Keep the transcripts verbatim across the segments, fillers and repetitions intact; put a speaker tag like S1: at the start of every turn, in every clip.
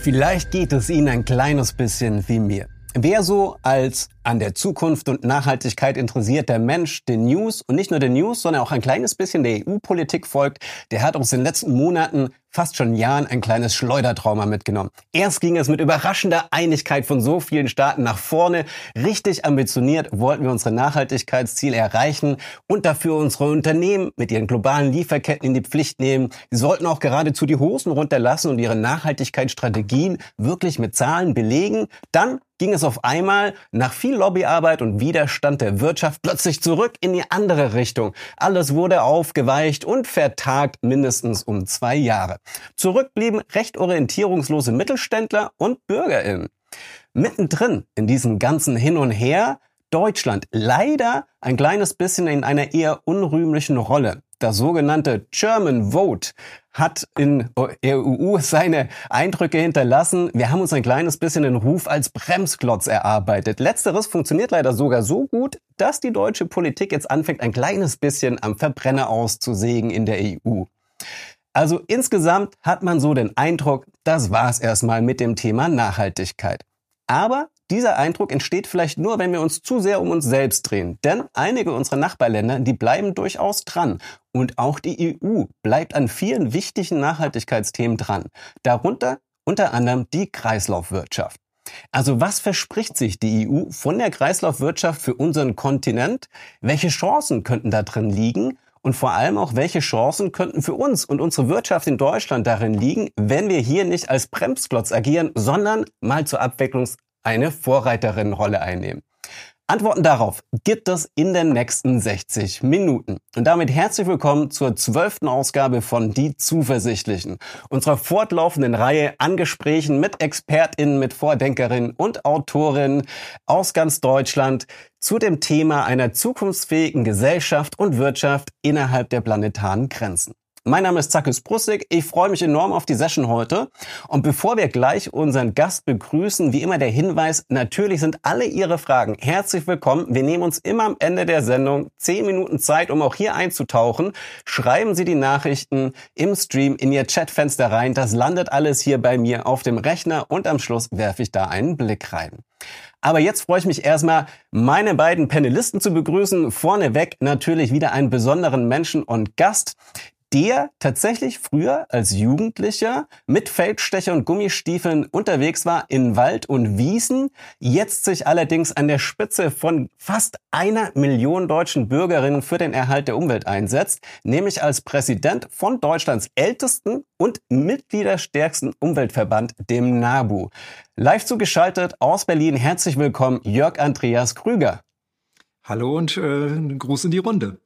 S1: Vielleicht geht es Ihnen ein kleines bisschen wie mir. Wer so als an der Zukunft und Nachhaltigkeit interessierter Mensch den News und nicht nur den News, sondern auch ein kleines bisschen der E U-Politik folgt, der hat aus den letzten Monaten, fast schon Jahren, ein kleines Schleudertrauma mitgenommen. Erst ging es mit überraschender Einigkeit von so vielen Staaten nach vorne. Richtig ambitioniert wollten wir unsere Nachhaltigkeitsziele erreichen und dafür unsere Unternehmen mit ihren globalen Lieferketten in die Pflicht nehmen. Sie sollten auch geradezu die Hosen runterlassen und ihre Nachhaltigkeitsstrategien wirklich mit Zahlen belegen. Dann ging es auf einmal nach viel Lobbyarbeit und Widerstand der Wirtschaft plötzlich zurück in die andere Richtung. Alles wurde aufgeweicht und vertagt mindestens um zwei Jahre. Zurück blieben recht orientierungslose Mittelständler und BürgerInnen. Mittendrin in diesem ganzen Hin und Her Deutschland leider ein kleines bisschen in einer eher unrühmlichen Rolle. Das sogenannte German Vote hat in der E U seine Eindrücke hinterlassen. Wir haben uns ein kleines bisschen den Ruf als Bremsklotz erarbeitet. Letzteres funktioniert leider sogar so gut, dass die deutsche Politik jetzt anfängt, ein kleines bisschen am Verbrenner auszusägen in der E U. Also insgesamt hat man so den Eindruck, das war's erstmal mit dem Thema Nachhaltigkeit. Aber dieser Eindruck entsteht vielleicht nur, wenn wir uns zu sehr um uns selbst drehen. Denn einige unserer Nachbarländer, die bleiben durchaus dran. Und auch die E U bleibt an vielen wichtigen Nachhaltigkeitsthemen dran. Darunter unter anderem die Kreislaufwirtschaft. Also was verspricht sich die E U von der Kreislaufwirtschaft für unseren Kontinent? Welche Chancen könnten da drin liegen? Und vor allem auch, welche Chancen könnten für uns und unsere Wirtschaft in Deutschland darin liegen, wenn wir hier nicht als Bremsklotz agieren, sondern mal zur Abwechslung eine Vorreiterinnenrolle einnehmen? Antworten darauf gibt es in den nächsten sechzig Minuten. Und damit herzlich willkommen zur zwölften Ausgabe von Die Zuversichtlichen, unserer fortlaufenden Reihe an Gesprächen mit ExpertInnen, mit Vordenkerinnen und Autorinnen aus ganz Deutschland zu dem Thema einer zukunftsfähigen Gesellschaft und Wirtschaft innerhalb der planetaren Grenzen. Mein Name ist Zackes Prussig, ich freue mich enorm auf die Session heute. Und bevor wir gleich unseren Gast begrüßen, wie immer der Hinweis, natürlich sind alle Ihre Fragen herzlich willkommen. Wir nehmen uns immer am Ende der Sendung zehn Minuten Zeit, um auch hier einzutauchen. Schreiben Sie die Nachrichten im Stream in Ihr Chatfenster rein. Das landet alles hier bei mir auf dem Rechner und am Schluss werfe ich da einen Blick rein. Aber jetzt freue ich mich erstmal, meine beiden Panelisten zu begrüßen. Vorneweg natürlich wieder einen besonderen Menschen und Gast, der tatsächlich früher als Jugendlicher mit Feldstecher und Gummistiefeln unterwegs war in Wald und Wiesen, jetzt sich allerdings an der Spitze von fast einer Million deutschen Bürgerinnen für den Erhalt der Umwelt einsetzt, nämlich als Präsident von Deutschlands ältesten und mitgliederstärksten Umweltverband, dem NABU. Live zugeschaltet aus Berlin, herzlich willkommen, Jörg Andreas Krüger.
S2: Hallo und äh, ein Gruß in die Runde.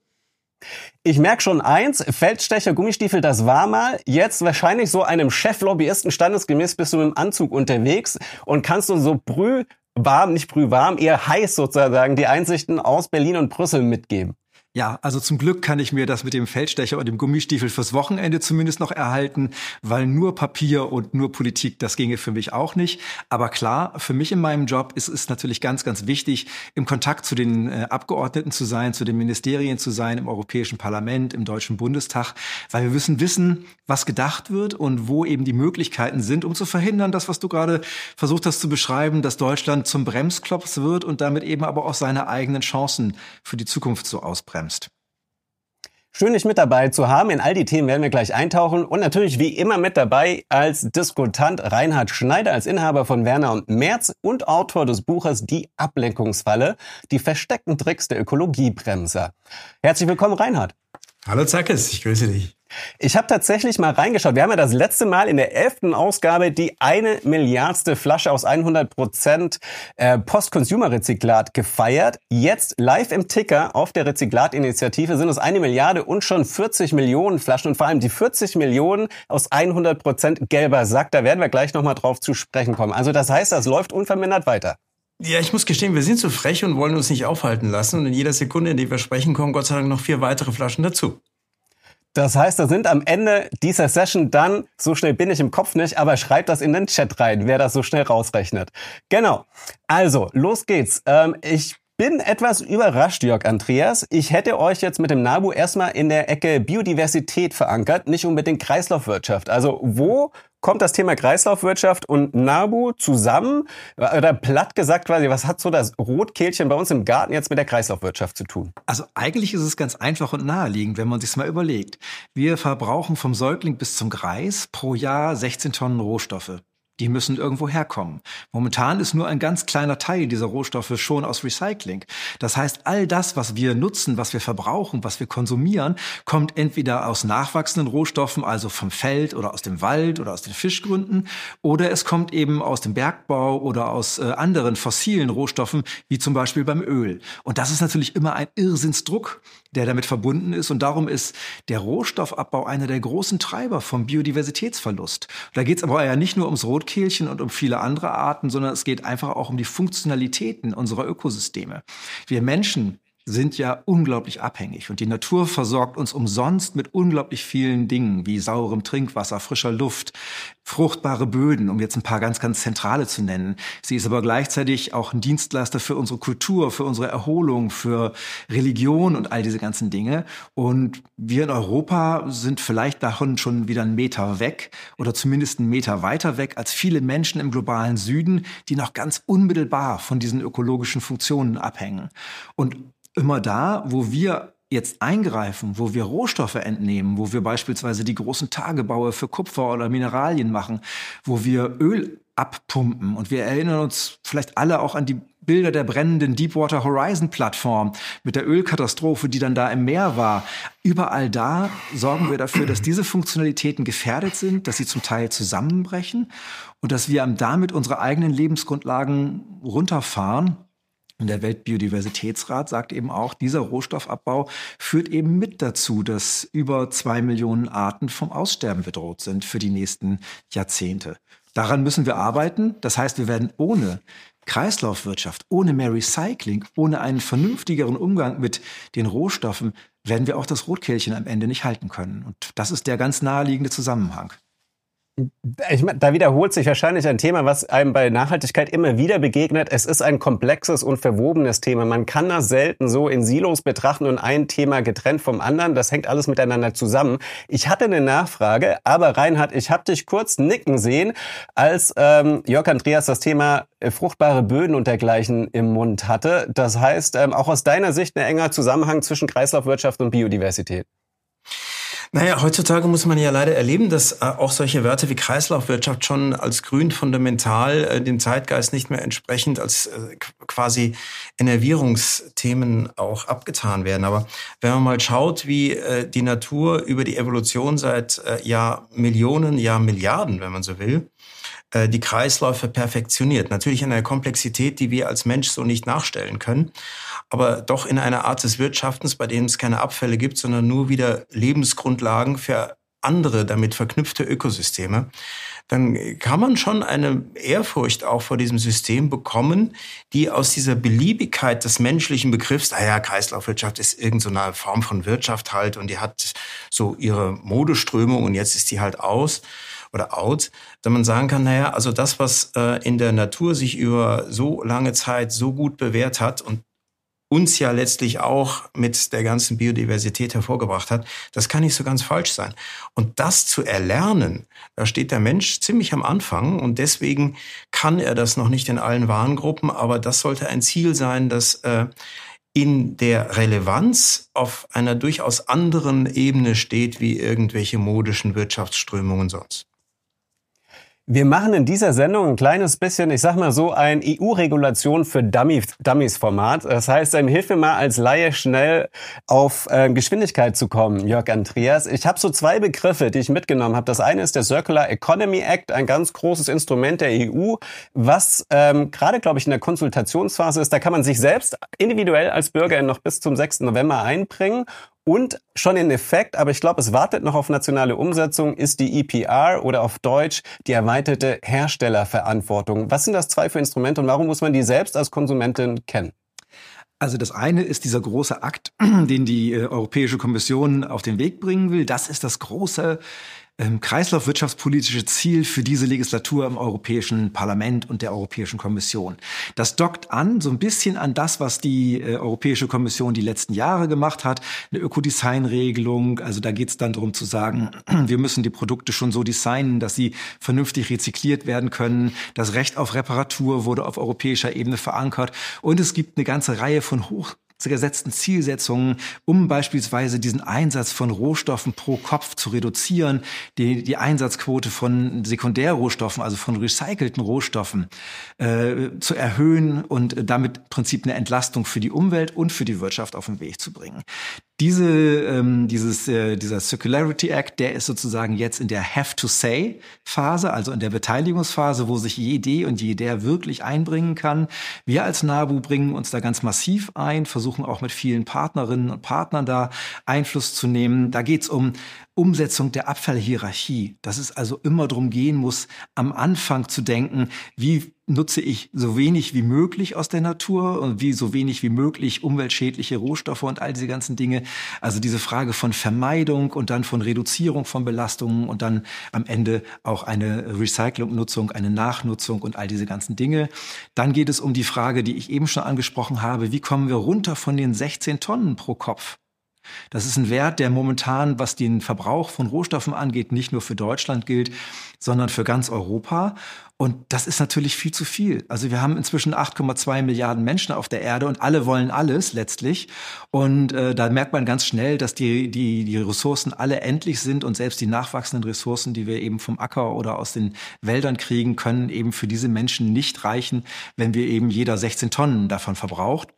S1: Ich merke schon eins, Feldstecher, Gummistiefel, das war mal. Jetzt wahrscheinlich so einem Cheflobbyisten standesgemäß bist du mit dem Anzug unterwegs und kannst du so brühwarm, nicht brühwarm, eher heiß sozusagen die Einsichten aus Berlin und Brüssel mitgeben.
S2: Ja, also zum Glück kann ich mir das mit dem Feldstecher und dem Gummistiefel fürs Wochenende zumindest noch erhalten, weil nur Papier und nur Politik, das ginge für mich auch nicht. Aber klar, für mich in meinem Job ist es natürlich ganz, ganz wichtig, im Kontakt zu den äh, Abgeordneten zu sein, zu den Ministerien zu sein, im Europäischen Parlament, im Deutschen Bundestag, weil wir müssen wissen, was gedacht wird und wo eben die Möglichkeiten sind, um zu verhindern, das, was du gerade versucht hast zu beschreiben, dass Deutschland zum Bremsklotz wird und damit eben aber auch seine eigenen Chancen für die Zukunft so ausbremst.
S1: Schön, dich mit dabei zu haben. In all die Themen werden wir gleich eintauchen. Und natürlich wie immer mit dabei als Diskutant Reinhard Schneider, als Inhaber von Werner und Merz und Autor des Buches Die Ablenkungsfalle, die versteckten Tricks der Ökologiebremser. Herzlich willkommen, Reinhard.
S3: Hallo Zackes, ich grüße dich.
S1: Ich habe tatsächlich mal reingeschaut. Wir haben ja das letzte Mal in der elften Ausgabe die eine Milliardste Flasche aus hundert Prozent äh, Post-Consumer-Rezyklat gefeiert. Jetzt live im Ticker auf der Rezyklatinitiative sind es eine Milliarde und schon vierzig Millionen Flaschen und vor allem die vierzig Millionen aus hundert Prozent gelber Sack. Da werden wir gleich nochmal drauf zu sprechen kommen. Also das heißt, das läuft unvermindert weiter.
S3: Ja, ich muss gestehen, wir sind so frech und wollen uns nicht aufhalten lassen. Und in jeder Sekunde, in der wir sprechen, kommen Gott sei Dank noch vier weitere Flaschen dazu.
S1: Das heißt, da sind am Ende dieser Session dann, so schnell bin ich im Kopf nicht, aber schreibt das in den Chat rein, wer das so schnell rausrechnet. Genau. Also, los geht's. Ähm, ich bin etwas überrascht, Jörg Andreas. Ich hätte euch jetzt mit dem NABU erstmal in der Ecke Biodiversität verankert, nicht unbedingt Kreislaufwirtschaft. Also wo kommt das Thema Kreislaufwirtschaft und NABU zusammen? Oder platt gesagt quasi, was hat so das Rotkehlchen bei uns im Garten jetzt mit der Kreislaufwirtschaft zu tun?
S2: Also eigentlich ist es ganz einfach und naheliegend, wenn man sich's mal überlegt. Wir verbrauchen vom Säugling bis zum Greis pro Jahr sechzehn Tonnen Rohstoffe. Die müssen irgendwo herkommen. Momentan ist nur ein ganz kleiner Teil dieser Rohstoffe schon aus Recycling. Das heißt, all das, was wir nutzen, was wir verbrauchen, was wir konsumieren, kommt entweder aus nachwachsenden Rohstoffen, also vom Feld oder aus dem Wald oder aus den Fischgründen, oder es kommt eben aus dem Bergbau oder aus äh, anderen fossilen Rohstoffen, wie zum Beispiel beim Öl. Und das ist natürlich immer ein Irrsinnsdruck, der damit verbunden ist. Und darum ist der Rohstoffabbau einer der großen Treiber vom Biodiversitätsverlust. Da geht es aber ja nicht nur ums Rotkehlchen und um viele andere Arten, sondern es geht einfach auch um die Funktionalitäten unserer Ökosysteme. Wir Menschen sind ja unglaublich abhängig und die Natur versorgt uns umsonst mit unglaublich vielen Dingen, wie sauberem Trinkwasser, frischer Luft, fruchtbare Böden, um jetzt ein paar ganz, ganz zentrale zu nennen. Sie ist aber gleichzeitig auch ein Dienstleister für unsere Kultur, für unsere Erholung, für Religion und all diese ganzen Dinge. Und wir in Europa sind vielleicht davon schon wieder einen Meter weg oder zumindest einen Meter weiter weg als viele Menschen im globalen Süden, die noch ganz unmittelbar von diesen ökologischen Funktionen abhängen. Und immer da, wo wir jetzt eingreifen, wo wir Rohstoffe entnehmen, wo wir beispielsweise die großen Tagebaue für Kupfer oder Mineralien machen, wo wir Öl abpumpen. Und wir erinnern uns vielleicht alle auch an die Bilder der brennenden Deepwater Horizon Plattform mit der Ölkatastrophe, die dann da im Meer war. Überall da sorgen wir dafür, dass diese Funktionalitäten gefährdet sind, dass sie zum Teil zusammenbrechen und dass wir damit unsere eigenen Lebensgrundlagen runterfahren. Und der Weltbiodiversitätsrat sagt eben auch, dieser Rohstoffabbau führt eben mit dazu, dass über zwei Millionen Arten vom Aussterben bedroht sind für die nächsten Jahrzehnte. Daran müssen wir arbeiten. Das heißt, wir werden ohne Kreislaufwirtschaft, ohne mehr Recycling, ohne einen vernünftigeren Umgang mit den Rohstoffen, werden wir auch das Rotkehlchen am Ende nicht halten können. Und das ist der ganz naheliegende Zusammenhang.
S1: Ich meine, da wiederholt sich wahrscheinlich ein Thema, was einem bei Nachhaltigkeit immer wieder begegnet. Es ist ein komplexes und verwobenes Thema. Man kann das selten so in Silos betrachten und ein Thema getrennt vom anderen. Das hängt alles miteinander zusammen. Ich hatte eine Nachfrage, aber Reinhard, ich habe dich kurz nicken sehen, als ähm, Jörg Andreas das Thema äh, fruchtbare Böden und dergleichen im Mund hatte. Das heißt, ähm, auch aus deiner Sicht ein enger Zusammenhang zwischen Kreislaufwirtschaft und Biodiversität.
S3: Naja, heutzutage muss man ja leider erleben, dass äh, auch solche Wörter wie Kreislaufwirtschaft schon als grün fundamental äh, dem Zeitgeist nicht mehr entsprechend als äh, quasi Enervierungsthemen auch abgetan werden. Aber wenn man mal schaut, wie äh, die Natur über die Evolution seit äh, Jahr Millionen, Jahr Milliarden, wenn man so will, äh, die Kreisläufe perfektioniert. Natürlich in einer Komplexität, die wir als Mensch so nicht nachstellen können, aber doch in einer Art des Wirtschaftens, bei dem es keine Abfälle gibt, sondern nur wieder Lebensgrundlagen für andere damit verknüpfte Ökosysteme, dann kann man schon eine Ehrfurcht auch vor diesem System bekommen, die aus dieser Beliebigkeit des menschlichen Begriffs, naja, Kreislaufwirtschaft ist irgend so eine Form von Wirtschaft halt und die hat so ihre Modeströmung und jetzt ist die halt aus oder out, dass man sagen kann, naja, also das, was äh, in der Natur sich über so lange Zeit so gut bewährt hat und uns ja letztlich auch mit der ganzen Biodiversität hervorgebracht hat, das kann nicht so ganz falsch sein. Und das zu erlernen, da steht der Mensch ziemlich am Anfang und deswegen kann er das noch nicht in allen Warengruppen, aber das sollte ein Ziel sein, das äh, in der Relevanz auf einer durchaus anderen Ebene steht, wie irgendwelche modischen Wirtschaftsströmungen sonst.
S1: Wir machen in dieser Sendung ein kleines bisschen, ich sag mal so, ein E U-Regulation für Dummies-Format. Das heißt, ähm, hilf mir mal als Laie schnell auf äh, Geschwindigkeit zu kommen, Jörg Andreas. Ich habe so zwei Begriffe, die ich mitgenommen habe. Das eine ist der Circular Economy Act, ein ganz großes Instrument der E U, was ähm, gerade, glaube ich, in der Konsultationsphase ist. Da kann man sich selbst individuell als Bürger noch bis zum sechsten November einbringen. Und schon in Effekt, aber ich glaube, es wartet noch auf nationale Umsetzung, ist die E P R oder auf Deutsch die erweiterte Herstellerverantwortung. Was sind das zwei für Instrumente und warum muss man die selbst als Konsumentin kennen?
S2: Also das eine ist dieser große Akt, den die äh, Europäische Kommission auf den Weg bringen will. Das ist das große ähm, kreislaufwirtschaftspolitische Ziel für diese Legislatur im Europäischen Parlament und der Europäischen Kommission. Das dockt an, so ein bisschen an das, was die äh, Europäische Kommission die letzten Jahre gemacht hat. Eine Ökodesign-Regelung, also da geht es dann darum zu sagen, wir müssen die Produkte schon so designen, dass sie vernünftig rezykliert werden können. Das Recht auf Reparatur wurde auf europäischer Ebene verankert. Und es gibt eine ganze Reihe von hoch gesetzten Zielsetzungen, um beispielsweise diesen Einsatz von Rohstoffen pro Kopf zu reduzieren, die, die Einsatzquote von Sekundärrohstoffen, also von recycelten Rohstoffen, äh, zu erhöhen und damit im Prinzip eine Entlastung für die Umwelt und für die Wirtschaft auf den Weg zu bringen. Diese, ähm, dieses, äh, dieser Circularity Act, der ist sozusagen jetzt in der Have-to-Say-Phase, also in der Beteiligungsphase, wo sich jede und jeder wirklich einbringen kann. Wir als NABU bringen uns da ganz massiv ein, versuchen auch mit vielen Partnerinnen und Partnern da Einfluss zu nehmen. Da geht's um Umsetzung der Abfallhierarchie, dass es also immer darum gehen muss, am Anfang zu denken, wie nutze ich so wenig wie möglich aus der Natur und wie so wenig wie möglich umweltschädliche Rohstoffe und all diese ganzen Dinge. Also diese Frage von Vermeidung und dann von Reduzierung von Belastungen und dann am Ende auch eine Recyclingnutzung, eine Nachnutzung und all diese ganzen Dinge. Dann geht es um die Frage, die ich eben schon angesprochen habe, wie kommen wir runter von den sechzehn Tonnen pro Kopf? Das ist ein Wert, der momentan, was den Verbrauch von Rohstoffen angeht, nicht nur für Deutschland gilt, sondern für ganz Europa. Und das ist natürlich viel zu viel. Also wir haben inzwischen acht Komma zwei Milliarden Menschen auf der Erde und alle wollen alles letztlich. Und äh, da merkt man ganz schnell, dass die, die, die Ressourcen alle endlich sind und selbst die nachwachsenden Ressourcen, die wir eben vom Acker oder aus den Wäldern kriegen, können eben für diese Menschen nicht reichen, wenn wir eben jeder sechzehn Tonnen davon verbraucht.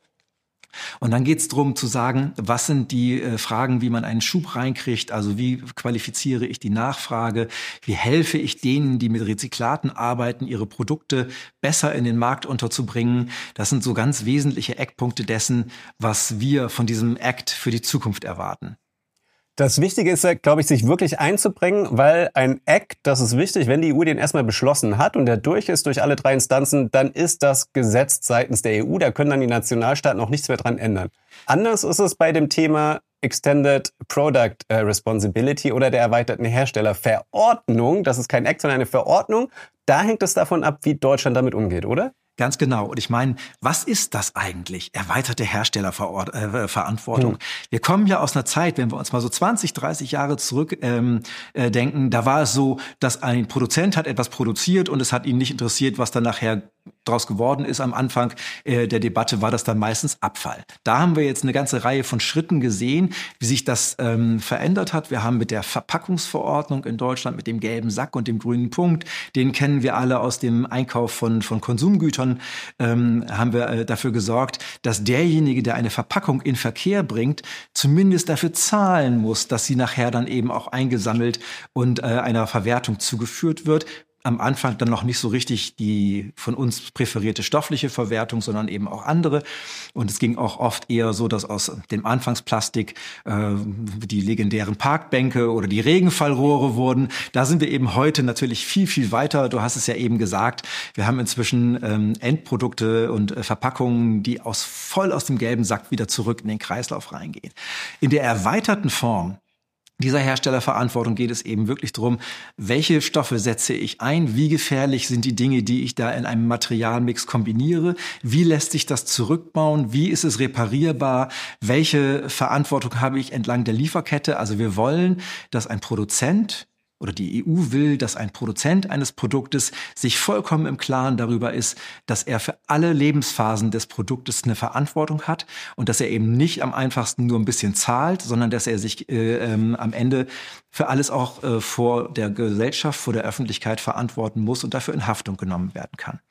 S2: Und dann geht es darum zu sagen, was sind die äh, Fragen, wie man einen Schub reinkriegt, also wie qualifiziere ich die Nachfrage, wie helfe ich denen, die mit Rezyklaten arbeiten, ihre Produkte besser in den Markt unterzubringen. Das sind so ganz wesentliche Eckpunkte dessen, was wir von diesem Act für die Zukunft erwarten.
S1: Das Wichtige ist, glaube ich, sich wirklich einzubringen, weil ein Act, das ist wichtig, wenn die E U den erstmal beschlossen hat und der durch ist durch alle drei Instanzen, dann ist das Gesetz seitens der E U, da können dann die Nationalstaaten auch nichts mehr dran ändern. Anders ist es bei dem Thema Extended Product Responsibility oder der erweiterten Herstellerverordnung. Das ist kein Act, sondern eine Verordnung. Da hängt es davon ab, wie Deutschland damit umgeht, oder?
S2: Ganz genau. Und ich meine, was ist das eigentlich? Erweiterte Herstellerverantwortung. Hm. Wir kommen ja aus einer Zeit, wenn wir uns mal so zwanzig, dreißig Jahre zurück ähm, äh, denken, da war es so, dass ein Produzent hat etwas produziert und es hat ihn nicht interessiert, was dann nachher draus geworden ist. Am Anfang äh, der Debatte war das dann meistens Abfall. Da haben wir jetzt eine ganze Reihe von Schritten gesehen, wie sich das ähm, verändert hat. Wir haben mit der Verpackungsverordnung in Deutschland, mit dem gelben Sack und dem grünen Punkt, den kennen wir alle aus dem Einkauf von, von Konsumgütern, ähm, haben wir äh, dafür gesorgt, dass derjenige, der eine Verpackung in Verkehr bringt, zumindest dafür zahlen muss, dass sie nachher dann eben auch eingesammelt und äh, einer Verwertung zugeführt wird. Am Anfang dann noch nicht so richtig die von uns präferierte stoffliche Verwertung, sondern eben auch andere. Und es ging auch oft eher so, dass aus dem Anfangsplastik äh, die legendären Parkbänke oder die Regenfallrohre wurden. Da sind wir eben heute natürlich viel, viel weiter. Du hast es ja eben gesagt. Wir haben inzwischen ähm, Endprodukte und äh, Verpackungen, die aus voll aus dem gelben Sack wieder zurück in den Kreislauf reingehen. In der erweiterten Form dieser Herstellerverantwortung geht es eben wirklich darum, welche Stoffe setze ich ein, wie gefährlich sind die Dinge, die ich da in einem Materialmix kombiniere, wie lässt sich das zurückbauen, wie ist es reparierbar, welche Verantwortung habe ich entlang der Lieferkette. Also wir wollen, dass ein Produzent oder die E U will, dass ein Produzent eines Produktes sich vollkommen im Klaren darüber ist, dass er für alle Lebensphasen des Produktes eine Verantwortung hat und dass er eben nicht am einfachsten nur ein bisschen zahlt, sondern dass er sich äh, ähm, am Ende für alles auch äh, vor der Gesellschaft, vor der Öffentlichkeit verantworten muss und dafür in Haftung genommen werden kann.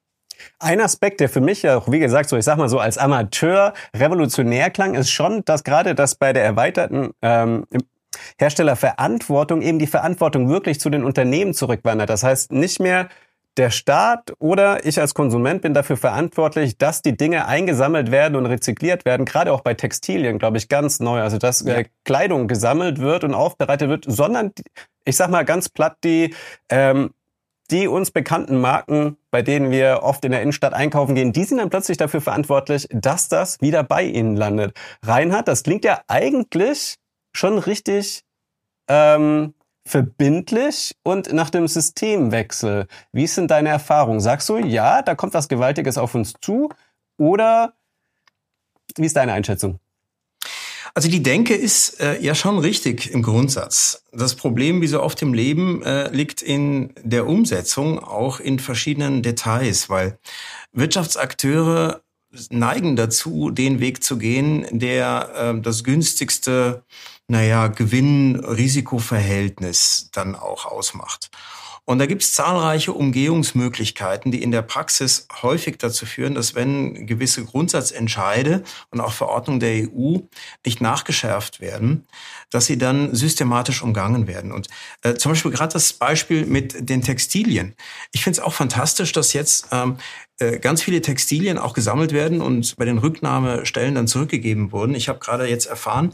S1: Ein Aspekt, der für mich auch, wie gesagt, so ich sag mal so als Amateur revolutionär klang, ist schon, dass gerade das bei der erweiterten ähm, Herstellerverantwortung eben die Verantwortung wirklich zu den Unternehmen zurückwandert. Das heißt nicht mehr der Staat oder ich als Konsument bin dafür verantwortlich, dass die Dinge eingesammelt werden und rezykliert werden. Gerade auch bei Textilien, glaube ich, ganz neu. Also dass ja. Kleidung gesammelt wird und aufbereitet wird, sondern ich sag mal ganz platt die ähm, die uns bekannten Marken, bei denen wir oft in der Innenstadt einkaufen gehen, die sind dann plötzlich dafür verantwortlich, dass das wieder bei ihnen landet. Reinhard, das klingt ja eigentlich schon richtig ähm, verbindlich und nach dem Systemwechsel. Wie ist denn deine Erfahrung? Sagst du, ja, da kommt was Gewaltiges auf uns zu? Oder wie ist deine Einschätzung?
S3: Also die Denke ist äh, ja schon richtig im Grundsatz. Das Problem, wie so oft im Leben, äh, liegt in der Umsetzung, auch in verschiedenen Details, weil Wirtschaftsakteure neigen dazu, den Weg zu gehen, der äh, das günstigste, naja, Gewinn-Risiko-Verhältnis dann auch ausmacht. Und da gibt es zahlreiche Umgehungsmöglichkeiten, die in der Praxis häufig dazu führen, dass wenn gewisse Grundsatzentscheide und auch Verordnungen der E U nicht nachgeschärft werden, dass sie dann systematisch umgangen werden. Und äh, zum Beispiel gerade das Beispiel mit den Textilien. Ich finde es auch fantastisch, dass jetzt ähm, äh, ganz viele Textilien auch gesammelt werden und bei den Rücknahmestellen dann zurückgegeben wurden. Ich habe gerade jetzt erfahren,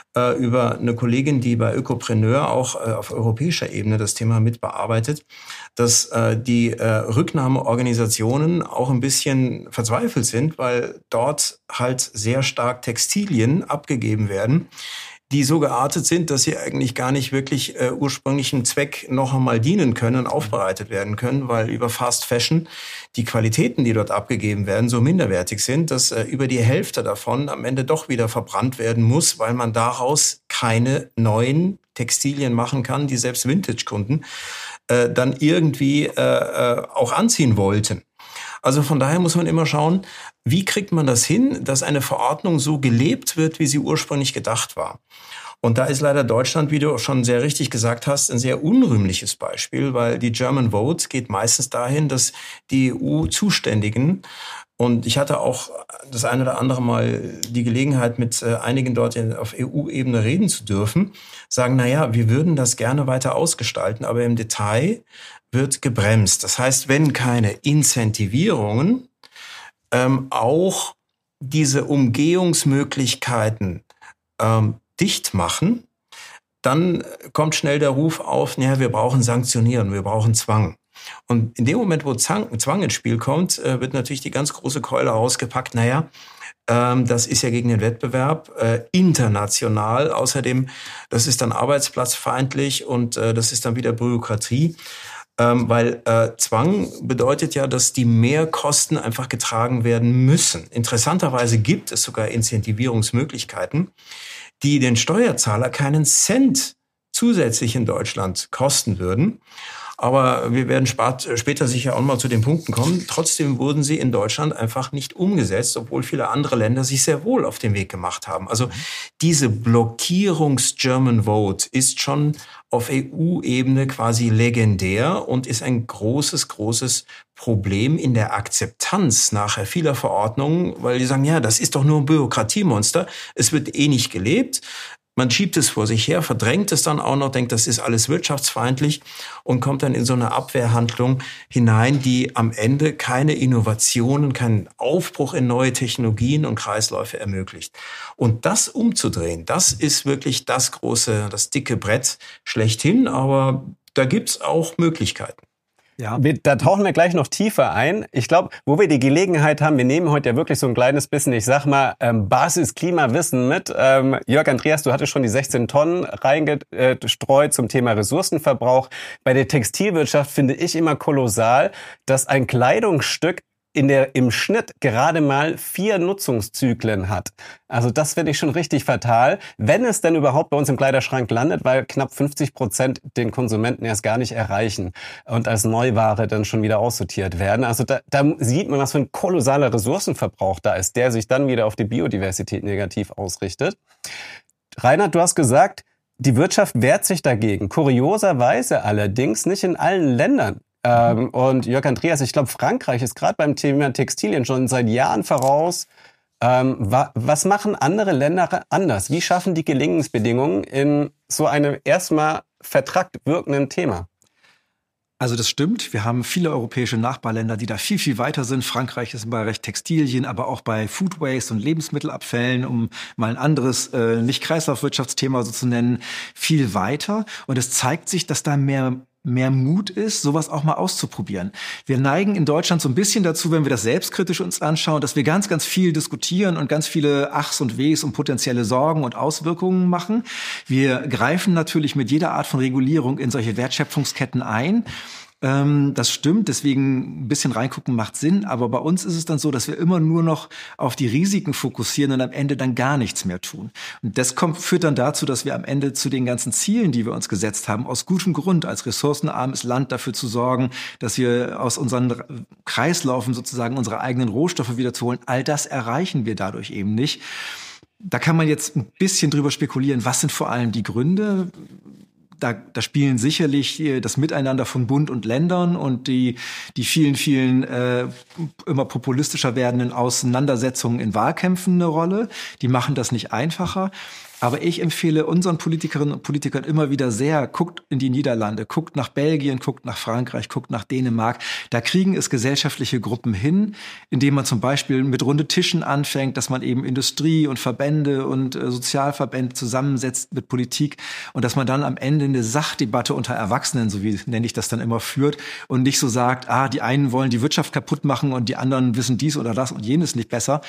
S3: über eine Kollegin, die bei Ökopreneur auch auf europäischer Ebene das Thema mitbearbeitet, dass die Rücknahmeorganisationen auch ein bisschen verzweifelt sind, weil dort halt sehr stark Textilien abgegeben werden, die so geartet sind, dass sie eigentlich gar nicht wirklich äh, ursprünglichen Zweck noch einmal dienen können und aufbereitet werden können, weil über Fast Fashion die Qualitäten, die dort abgegeben werden, so minderwertig sind, dass äh, über die Hälfte davon am Ende doch wieder verbrannt werden muss, weil man daraus keine neuen Textilien machen kann, die selbst Vintage-Kunden äh, dann irgendwie äh, äh, auch anziehen wollten. Also von daher muss man immer schauen, wie kriegt man das hin, dass eine Verordnung so gelebt wird, wie sie ursprünglich gedacht war. Und da ist leider Deutschland, wie du schon sehr richtig gesagt hast, ein sehr unrühmliches Beispiel, weil die German Vote geht meistens dahin, dass die E U-Zuständigen, und ich hatte auch das eine oder andere Mal die Gelegenheit, mit einigen dort auf E U-Ebene reden zu dürfen, sagen, na ja, wir würden das gerne weiter ausgestalten, aber im Detail wird gebremst. Das heißt, wenn keine Incentivierungen ähm, auch diese Umgehungsmöglichkeiten ähm, dicht machen, dann kommt schnell der Ruf auf, naja, wir brauchen Sanktionieren, wir brauchen Zwang. Und in dem Moment, wo Zwang, Zwang ins Spiel kommt, äh, wird natürlich die ganz große Keule ausgepackt, naja, ähm, das ist ja gegen den Wettbewerb äh, international. Außerdem, das ist dann arbeitsplatzfeindlich und äh, das ist dann wieder Bürokratie. Ähm, weil äh, Zwang bedeutet ja, dass die Mehrkosten einfach getragen werden müssen. Interessanterweise gibt es sogar Incentivierungsmöglichkeiten, die den Steuerzahler keinen Cent zusätzlich in Deutschland kosten würden. Aber wir werden später sicher auch mal zu den Punkten kommen. Trotzdem wurden sie in Deutschland einfach nicht umgesetzt, obwohl viele andere Länder sich sehr wohl auf den Weg gemacht haben. Also diese Blockierungs-German Vote ist schon auf E U-Ebene quasi legendär und ist ein großes, großes Problem in der Akzeptanz nachher vieler Verordnungen, weil die sagen, ja, das ist doch nur ein Bürokratiemonster, es wird eh nicht gelebt. Man schiebt es vor sich her, verdrängt es dann auch noch, denkt, das ist alles wirtschaftsfeindlich und kommt dann in so eine Abwehrhandlung hinein, die am Ende keine Innovationen, keinen Aufbruch in neue Technologien und Kreisläufe ermöglicht. Und das umzudrehen, das ist wirklich das große, das dicke Brett schlechthin, aber da gibt's auch Möglichkeiten.
S1: Ja. Wir, da tauchen wir gleich noch tiefer ein. Ich glaube, wo wir die Gelegenheit haben, wir nehmen heute ja wirklich so ein kleines bisschen, ich sag mal, ähm, Basis-Klimawissen mit. Ähm, Jörg Andreas, du hattest schon die sechzehn Tonnen reingestreut zum Thema Ressourcenverbrauch. Bei der Textilwirtschaft finde ich immer kolossal, dass ein Kleidungsstück in der im Schnitt gerade mal vier Nutzungszyklen hat. Also das finde ich schon richtig fatal, wenn es denn überhaupt bei uns im Kleiderschrank landet, weil knapp fünfzig Prozent den Konsumenten erst gar nicht erreichen und als Neuware dann schon wieder aussortiert werden. Also da, da sieht man, was für ein kolossaler Ressourcenverbrauch da ist, der sich dann wieder auf die Biodiversität negativ ausrichtet. Reinhard, du hast gesagt, die Wirtschaft wehrt sich dagegen. Kurioserweise allerdings nicht in allen Ländern. Ähm, und Jörg Andreas, ich glaube, Frankreich ist gerade beim Thema Textilien schon seit Jahren voraus. Ähm, wa- was machen andere Länder anders? Wie schaffen die Gelingensbedingungen in so einem erstmal vertrackt wirkenden Thema?
S2: Also das stimmt. Wir haben viele europäische Nachbarländer, die da viel, viel weiter sind. Frankreich ist im Bereich Textilien, aber auch bei Food Waste und Lebensmittelabfällen, um mal ein anderes, äh, nicht Kreislaufwirtschaftsthema so zu nennen, viel weiter. Und es zeigt sich, dass da mehr mehr Mut ist, sowas auch mal auszuprobieren. Wir neigen in Deutschland so ein bisschen dazu, wenn wir das selbstkritisch uns anschauen, dass wir ganz, ganz viel diskutieren und ganz viele Achs und Wehs und potenzielle Sorgen und Auswirkungen machen. Wir greifen natürlich mit jeder Art von Regulierung in solche Wertschöpfungsketten ein. Ähm, das stimmt, deswegen ein bisschen reingucken macht Sinn. Aber bei uns ist es dann so, dass wir immer nur noch auf die Risiken fokussieren und am Ende dann gar nichts mehr tun. Und das kommt, führt dann dazu, dass wir am Ende zu den ganzen Zielen, die wir uns gesetzt haben, aus gutem Grund als ressourcenarmes Land dafür zu sorgen, dass wir aus unseren Kreislaufen sozusagen unsere eigenen Rohstoffe wieder zu holen, all das erreichen wir dadurch eben nicht. Da kann man jetzt ein bisschen drüber spekulieren, was sind vor allem die Gründe? Da, da spielen sicherlich das Miteinander von Bund und Ländern und die, die vielen, vielen äh, immer populistischer werdenden Auseinandersetzungen in Wahlkämpfen eine Rolle. Die machen das nicht einfacher. Aber ich empfehle unseren Politikerinnen und Politikern immer wieder sehr, guckt in die Niederlande, guckt nach Belgien, guckt nach Frankreich, guckt nach Dänemark. Da kriegen es gesellschaftliche Gruppen hin, indem man zum Beispiel mit runde Tischen anfängt, dass man eben Industrie und Verbände und äh, Sozialverbände zusammensetzt mit Politik und dass man dann am Ende eine Sachdebatte unter Erwachsenen, so wie nenne ich das dann immer, führt und nicht so sagt, ah, die einen wollen die Wirtschaft kaputt machen und die anderen wissen dies oder das und jenes nicht besser.